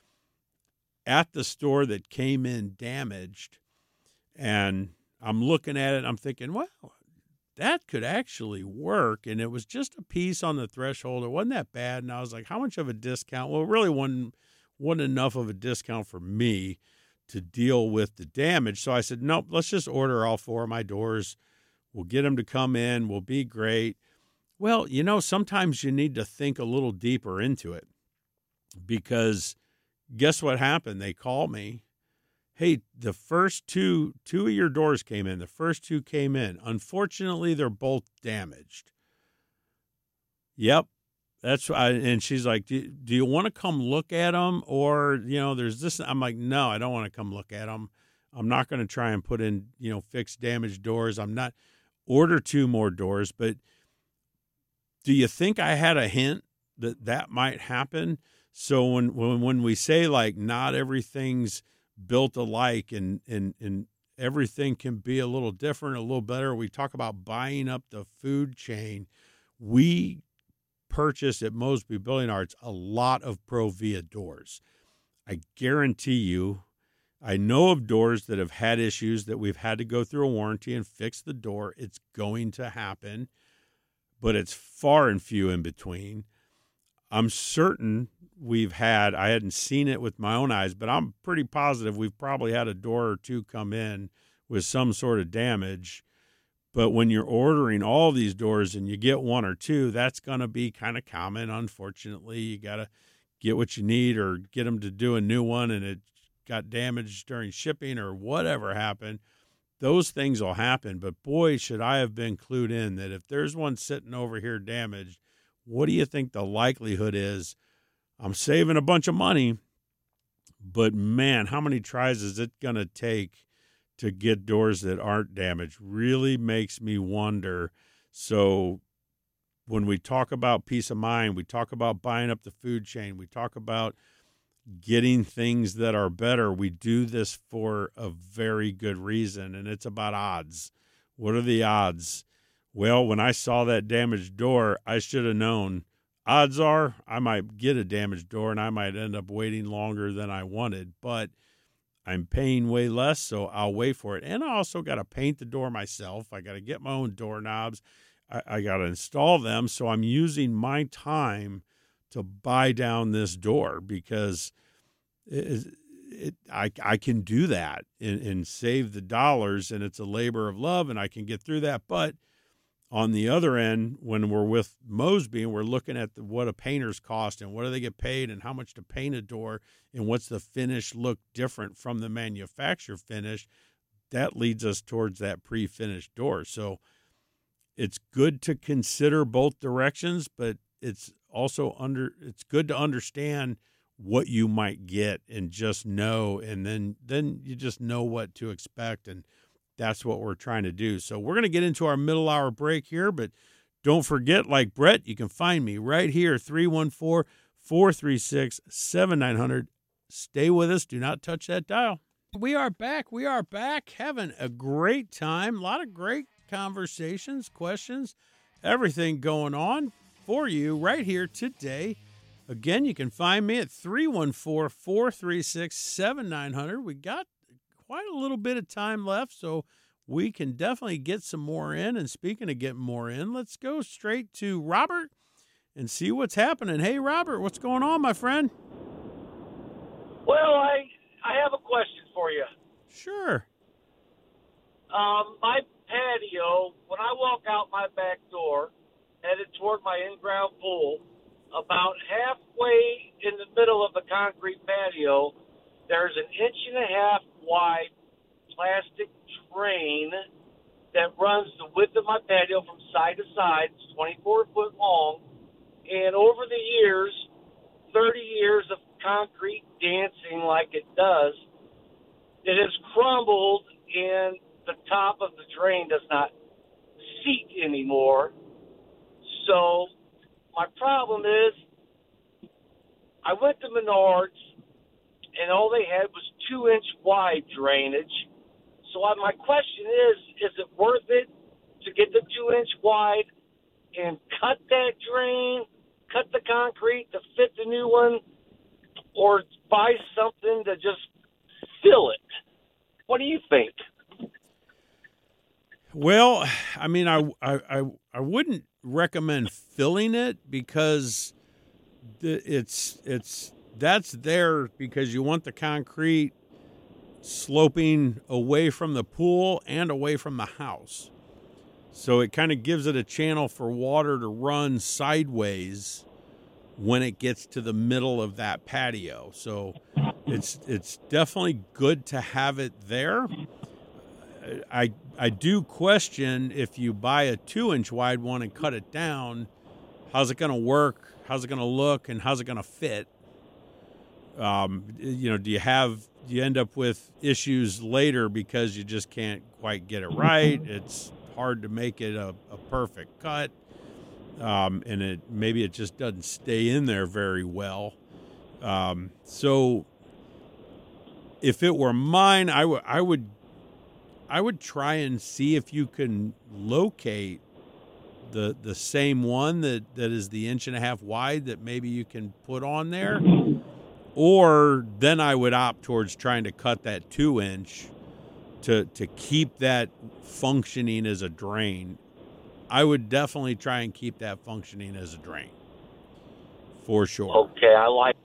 Speaker 3: at the store that came in damaged. And I'm looking at it, and I'm thinking, well, that could actually work. And it was just a piece on the threshold. It wasn't that bad. And I was like, how much of a discount? Well, it really wasn't enough of a discount for me to deal with the damage. So I said, nope, let's just order all 4 of my doors. We'll get them to come in. We'll be great. Well, sometimes you need to think a little deeper into it, because guess what happened? They called me. Hey, the first two of your doors came in. The first 2 came in. Unfortunately, they're both damaged. Yep. That's why. And she's like, do you want to come look at them? Or, there's this. I'm like, no, I don't want to come look at them. I'm not going to try and put in, fix damaged doors. I'm not order 2 more doors. But do you think I had a hint that might happen? So when we say like not everything's built alike and everything can be a little different, a little better, we talk about buying up the food chain. We purchase at Mosby Building Arts a lot of Provia doors. I guarantee you, I know of doors that have had issues that we've had to go through a warranty and fix the door. It's going to happen, but it's far and few in between. I'm certain I hadn't seen it with my own eyes, but I'm pretty positive we've probably had a door or 2 come in with some sort of damage. But when you're ordering all these doors and you get one or two, that's going to be kind of common. Unfortunately, you got to get what you need or get them to do a new one and it got damaged during shipping or whatever happened. Those things will happen. But boy, should I have been clued in that if there's one sitting over here damaged, what do you think the likelihood is? I'm saving a bunch of money, but man, how many tries is it going to take to get doors that aren't damaged? Really makes me wonder. So when we talk about peace of mind, we talk about buying up the food chain, we talk about getting things that are better, we do this for a very good reason, and it's about odds. What are the odds? Well, when I saw that damaged door, I should have known. Odds are I might get a damaged door and I might end up waiting longer than I wanted, but I'm paying way less, so I'll wait for it. And I also got to paint the door myself. I got to get my own doorknobs. I got to install them, so I'm using my time to buy down this door because I can do that and save the dollars, and it's a labor of love, and I can get through that. But on the other end, when we're with Mosby and we're looking at what a painter's cost and what do they get paid and how much to paint a door and what's the finish look different from the manufacturer finish, that leads us towards that pre-finished door. So it's good to consider both directions, but it's also it's good to understand what you might get and just know, and then you just know what to expect, and that's what we're trying to do. So we're going to get into our middle hour break here, but don't forget, like Brett, you can find me right here, 314-436-7900. Stay with us. Do not touch that dial. We are back. We are back having a great time. A lot of great conversations, questions, everything going on for you right here today. Again, you can find me at 314-436-7900. We got quite a little bit of time left, so we can definitely get some more in. And speaking of getting more in, let's go straight to Robert and see what's happening. Hey, Robert, what's going on, my friend?
Speaker 12: Well, I have a question for you.
Speaker 3: Sure.
Speaker 12: My patio, when I walk out my back door, headed toward my in-ground pool, about halfway in the middle of the concrete patio, there's an 1.5 inch wide plastic drain that runs the width of my patio from side to side. It's 24 foot long. And over the years, 30 years of concrete dancing like it does, it has crumbled and the top of the drain does not seat anymore. So my problem is I went to Menards and all they had was 2 inch wide drainage. So my question is it worth it to get the 2 inch wide and cut that drain, cut the concrete to fit the new one, or buy something to just fill it? What do you think?
Speaker 3: Well, I mean, I wouldn't recommend filling it because that's there because you want the concrete sloping away from the pool and away from the house. So it kind of gives it a channel for water to run sideways when it gets to the middle of that patio. So it's definitely good to have it there. I do question if you buy a 2 inch wide one and cut it down, how's it going to work? How's it going to look? And how's it going to fit? Do you end up with issues later because you just can't quite get it right? It's hard to make it a perfect cut. And maybe it just doesn't stay in there very well. So if it were mine, I would try and see if you can locate the same one that is the 1.5 inch wide that maybe you can put on there. Or then I would opt towards trying to cut that 2 inch to keep that functioning as a drain. I would definitely try and keep that functioning as a drain, for sure.
Speaker 12: Okay, I like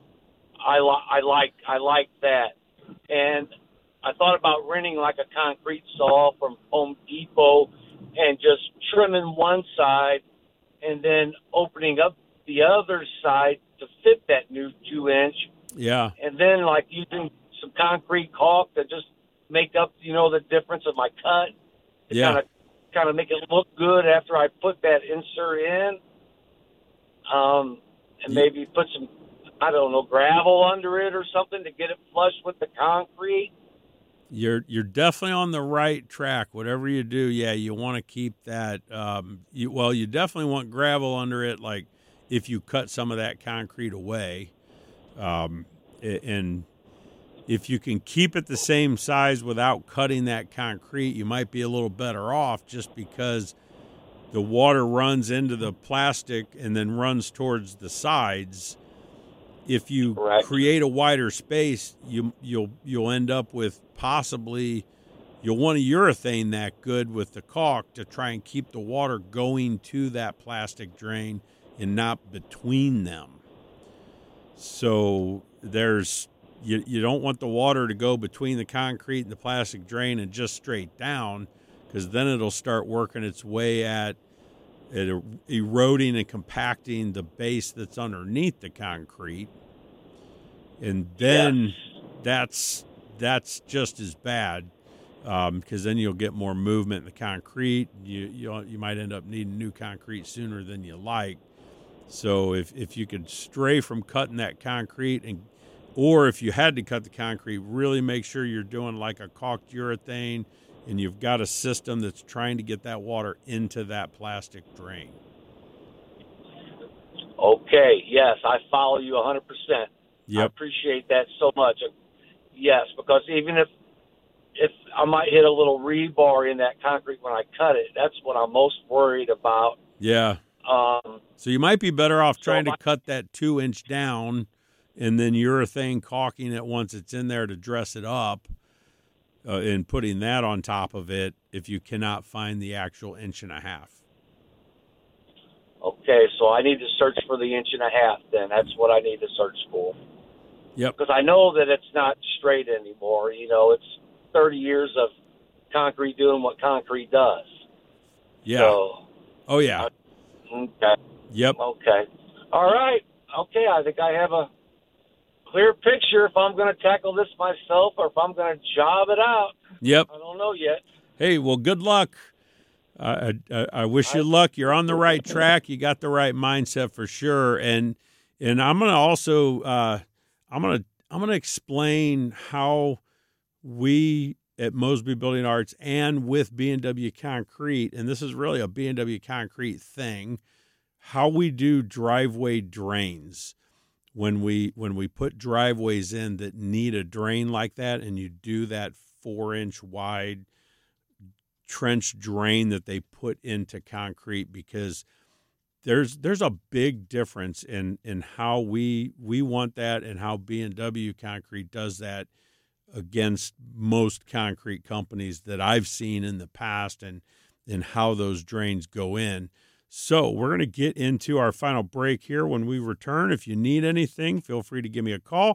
Speaker 12: that. And I thought about renting like a concrete saw from Home Depot and just trimming one side and then opening up the other side to fit that new 2-inch.
Speaker 3: Yeah.
Speaker 12: And then like using some concrete caulk to just make up, the difference of my cut.
Speaker 3: Yeah.
Speaker 12: Kind of make it look good after I put that insert in. And maybe put some, gravel under it or something to get it flush with the concrete.
Speaker 3: You're definitely on the right track. Whatever you do, you want to keep that. You definitely want gravel under it. Like if you cut some of that concrete away, and if you can keep it the same size without cutting that concrete, you might be a little better off, just because the water runs into the plastic and then runs towards the sides. If you create a wider space, you'll end up with you'll want to urethane that good with the caulk to try and keep the water going to that plastic drain and not between them. So you don't want the water to go between the concrete and the plastic drain and just straight down, because then it'll start working its way at eroding and compacting the base that's underneath the concrete. And then that's just as bad, because then you'll get more movement in the concrete. You might end up needing new concrete sooner than you like. So if you could stray from cutting that concrete, or if you had to cut the concrete, really make sure you're doing like a caulked urethane and you've got a system that's trying to get that water into that plastic drain.
Speaker 12: Okay, yes, I follow you 100%.
Speaker 3: Yep.
Speaker 12: I appreciate that so much. Yes, because even if I might hit a little rebar in that concrete when I cut it, that's what I'm most worried about.
Speaker 3: Yeah. So you might be better off trying to cut that 2-inch down and then urethane caulking it once it's in there to dress it up, and putting that on top of it if you cannot find the actual 1.5 inches.
Speaker 12: Okay, so I need to search for the 1.5 inches then. That's what I need to search for.
Speaker 3: Yep.
Speaker 12: Because I know that it's not straight anymore. It's 30 years of concrete doing what concrete does.
Speaker 3: Yeah.
Speaker 12: So,
Speaker 3: oh, yeah.
Speaker 12: Okay.
Speaker 3: Yep.
Speaker 12: Okay. All right. Okay, I think I have a clear picture if I'm going to tackle this myself or if I'm going to job it out.
Speaker 3: Yep.
Speaker 12: I don't know yet.
Speaker 3: Hey, well, good luck. I wish you luck. You're on the right track. You got the right mindset for sure. And I'm going to also I'm going to explain how we at Mosby Building Arts and with B&W Concrete, and this is really a B&W Concrete thing, how we do driveway drains. When we put driveways in that need a drain like that, and you do that 4-inch wide trench drain that they put into concrete, because there's a big difference in how we want that and how B&W Concrete does that against most concrete companies that I've seen in the past, and how those drains go in. So we're going to get into our final break here. When we return, if you need anything, feel free to give me a call,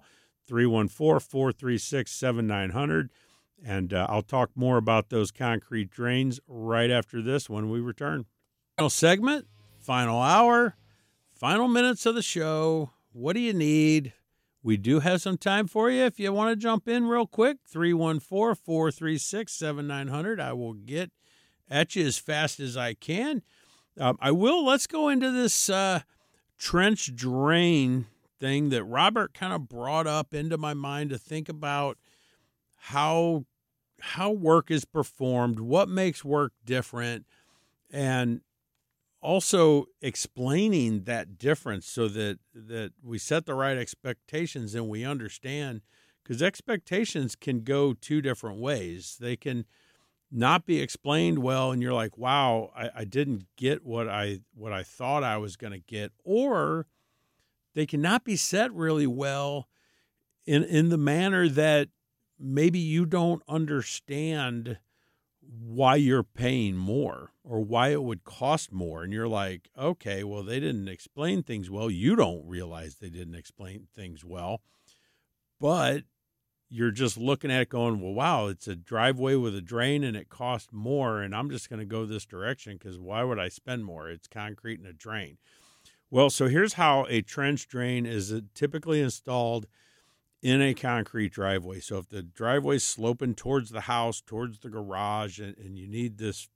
Speaker 3: 314-436-7900, and I'll talk more about those concrete drains right after this when we return. Final segment, final hour, final minutes of the show. What do you need? We do have some time for you if you want to jump in real quick, 314-436-7900. I will get at you as fast as I can. Let's go into this trench drain thing that Robert kind of brought up into my mind to think about how work is performed, what makes work different, and also explaining that difference so that we set the right expectations and we understand, because expectations can go two different ways. They can not be explained well, and you're like, wow, I didn't get what I thought I was going to get. Or they cannot be set really well in the manner that maybe you don't understand why you're paying more or why it would cost more. And you're like, okay, well, they didn't explain things well. You don't realize they didn't explain things well. But you're just looking at it going, well, wow, it's a driveway with a drain and it costs more, and I'm just going to go this direction because why would I spend more? It's concrete and a drain. Well, so here's how a trench drain is typically installed in a concrete driveway. So if the driveway's sloping towards the house, towards the garage, and you need this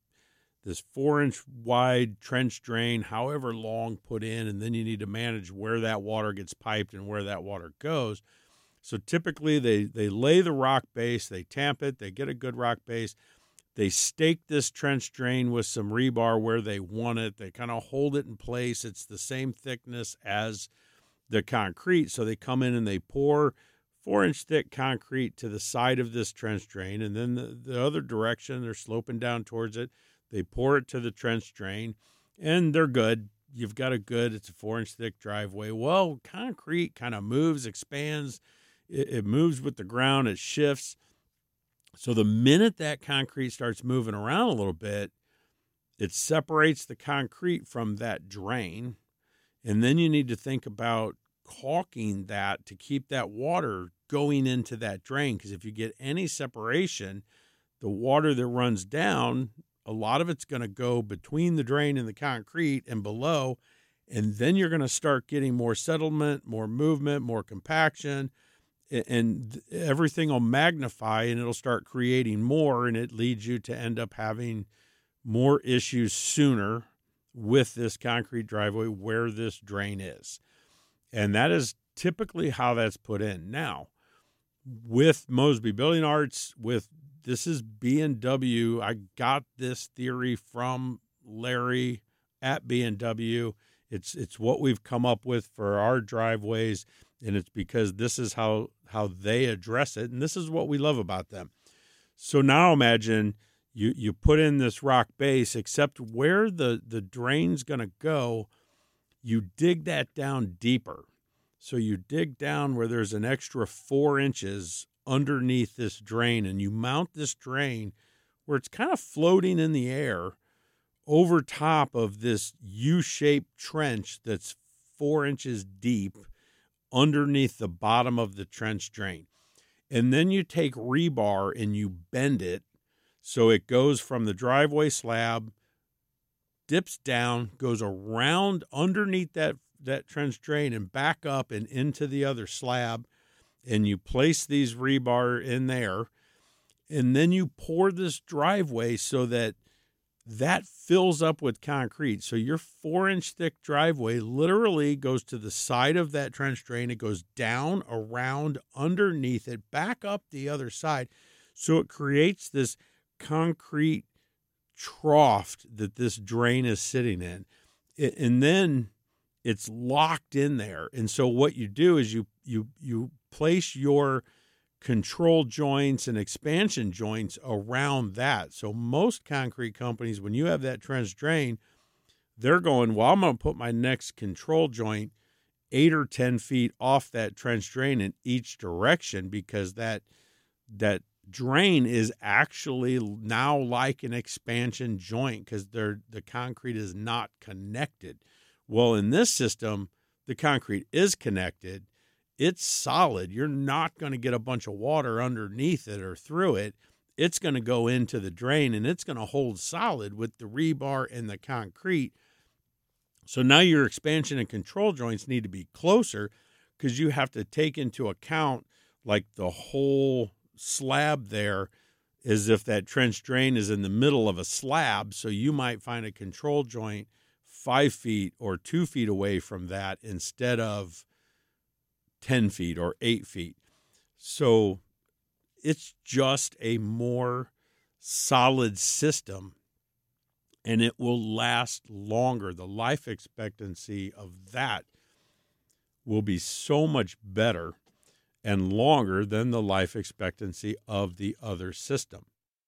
Speaker 3: 4-inch wide trench drain, however long, put in, and then you need to manage where that water gets piped and where that water goes. So typically they lay the rock base, they tamp it, they get a good rock base, they stake this trench drain with some rebar where they want it, they kind of hold it in place. It's the same thickness as the concrete, so they come in and they pour 4-inch thick concrete to the side of this trench drain, and then the other direction, they're sloping down towards it, they pour it to the trench drain, and they're good. You've got it's a 4-inch thick driveway. Well, concrete kind of moves, expands, it moves with the ground, it shifts. So the minute that concrete starts moving around a little bit, it separates the concrete from that drain. And then you need to think about caulking that to keep that water going into that drain. Because if you get any separation, the water that runs down, a lot of it's going to go between the drain and the concrete and below. And then you're going to start getting more settlement, more movement, more compaction, and everything will magnify and it'll start creating more, and it leads you to end up having more issues sooner with this concrete driveway where this drain is. And that is typically how that's put in. Now, with Mosby Building Arts, this is B&W. I got this theory from Larry at B&W. It's what we've come up with for our driveways, and it's because this is how they address it, and this is what we love about them. So now imagine you put in this rock base, except where the drain's going to go, you dig that down deeper. So you dig down where there's an extra 4 inches underneath this drain, and you mount this drain where it's kind of floating in the air over top of this U-shaped trench that's 4 inches deep underneath the bottom of the trench drain. And then you take rebar and you bend it so it goes from the driveway slab, dips down, goes around underneath that trench drain and back up and into the other slab. And you place these rebar in there, and then you pour this driveway so that fills up with concrete. So your 4-inch thick driveway literally goes to the side of that trench drain. It goes down, around, underneath it, back up the other side. So it creates this concrete trough that this drain is sitting in. And then it's locked in there. And so what you do is you place your control joints and expansion joints around that. So most concrete companies, when you have that trench drain, they're going, well, I'm going to put my next control joint 8 or 10 feet off that trench drain in each direction, because that drain is actually now like an expansion joint because the concrete is not connected. Well, in this system, the concrete is connected. It's solid. You're not going to get a bunch of water underneath it or through it. It's going to go into the drain, and it's going to hold solid with the rebar and the concrete. So now your expansion and control joints need to be closer because you have to take into account like the whole slab there as if that trench drain is in the middle of a slab. So you might find a control joint 5 feet or 2 feet away from that instead of 10 feet or 8 feet. So it's just a more solid system, and it will last longer. The life expectancy of that will be so much better and longer than the life expectancy of the other system.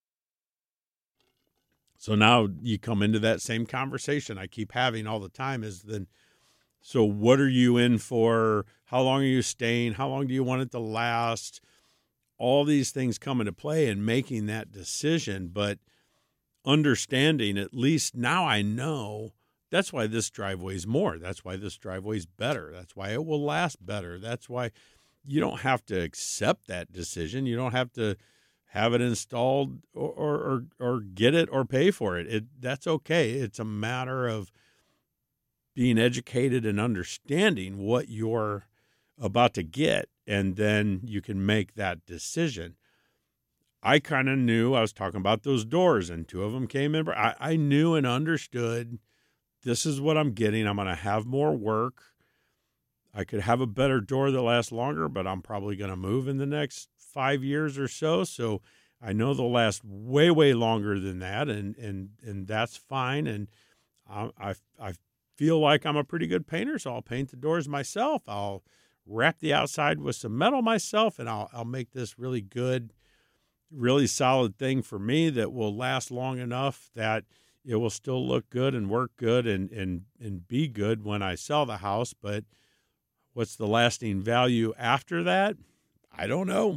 Speaker 3: So now you come into that same conversation I keep having all the time is then, so what are you in for? How long are you staying? How long do you want it to last? All these things come into play in making that decision, but understanding, at least now I know that's why this driveway is more. That's why this driveway is better. That's why it will last better. That's why you don't have to accept that decision. You don't have to have it installed or get it or pay for it. That's okay. It's a matter of being educated and understanding what you're about to get, and then you can make that decision. I kind of knew, I was talking about those doors, and 2 of them came in. I knew and understood this is what I'm getting. I'm going to have more work. I could have a better door that lasts longer, but I'm probably going to move in the next 5 years or so. So I know they'll last way, way longer than that, and that's fine. And I feel like I'm a pretty good painter, so I'll paint the doors myself. I'll wrap the outside with some metal myself, and I'll make this really good, really solid thing for me that will last long enough that it will still look good and work good and be good when I sell the house. But what's the lasting value after that? I don't know.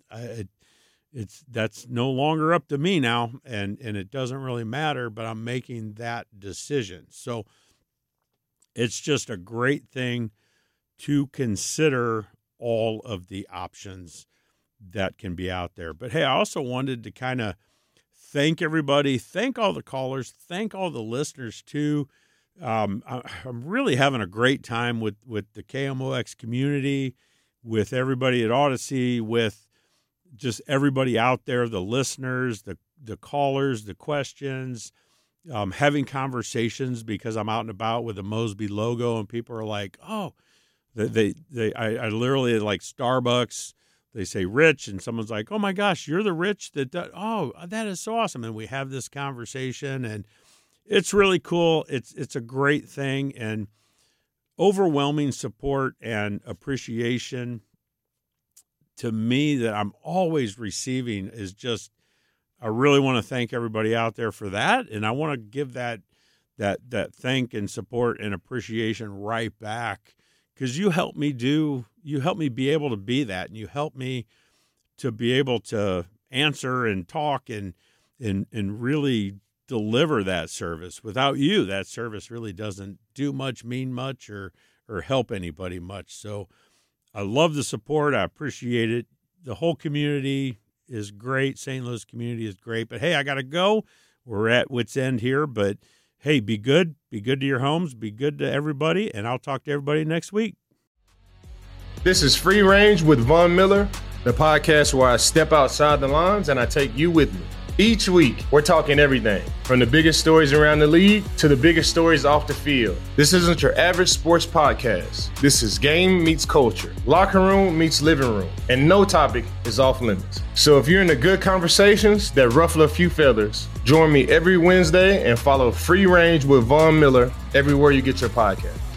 Speaker 3: That's no longer up to me now, and it doesn't really matter, but I'm making that decision. So it's just a great thing to consider all of the options that can be out there. But hey, I also wanted to kind of thank everybody, thank all the callers, thank all the listeners too. I'm really having a great time with the KMOX community, with everybody at Odyssey, with just everybody out there, the listeners, the callers, the questions, having conversations because I'm out and about with the Mosby logo, and people are like, oh, I literally, like Starbucks, they say Rich, and someone's like, oh my gosh, you're the Rich oh, that is so awesome. And we have this conversation, and it's really cool. It's a great thing, and overwhelming support and appreciation to me that I'm always receiving is just, I really want to thank everybody out there for that. And I want to give that thank and support and appreciation right back, because you help me be able to be that, and you help me to be able to answer and talk and really deliver that service. Without you, that service really doesn't do much, mean much, or help anybody much. So I love the support. I appreciate it. The whole community is great. St. Louis community is great. But hey, I got to go. We're at wit's end here. But hey, be good. Be good to your homes. Be good to everybody. And I'll talk to everybody next week.
Speaker 1: This is Free Range with Von Miller, the podcast where I step outside the lines and I take you with me. Each week, we're talking everything from the biggest stories around the league to the biggest stories off the field. This isn't your average sports podcast. This is game meets culture, locker room meets living room, and no topic is off limits. So if you're into good conversations that ruffle a few feathers, join me every Wednesday and follow Free Range with Von Miller everywhere you get your podcast.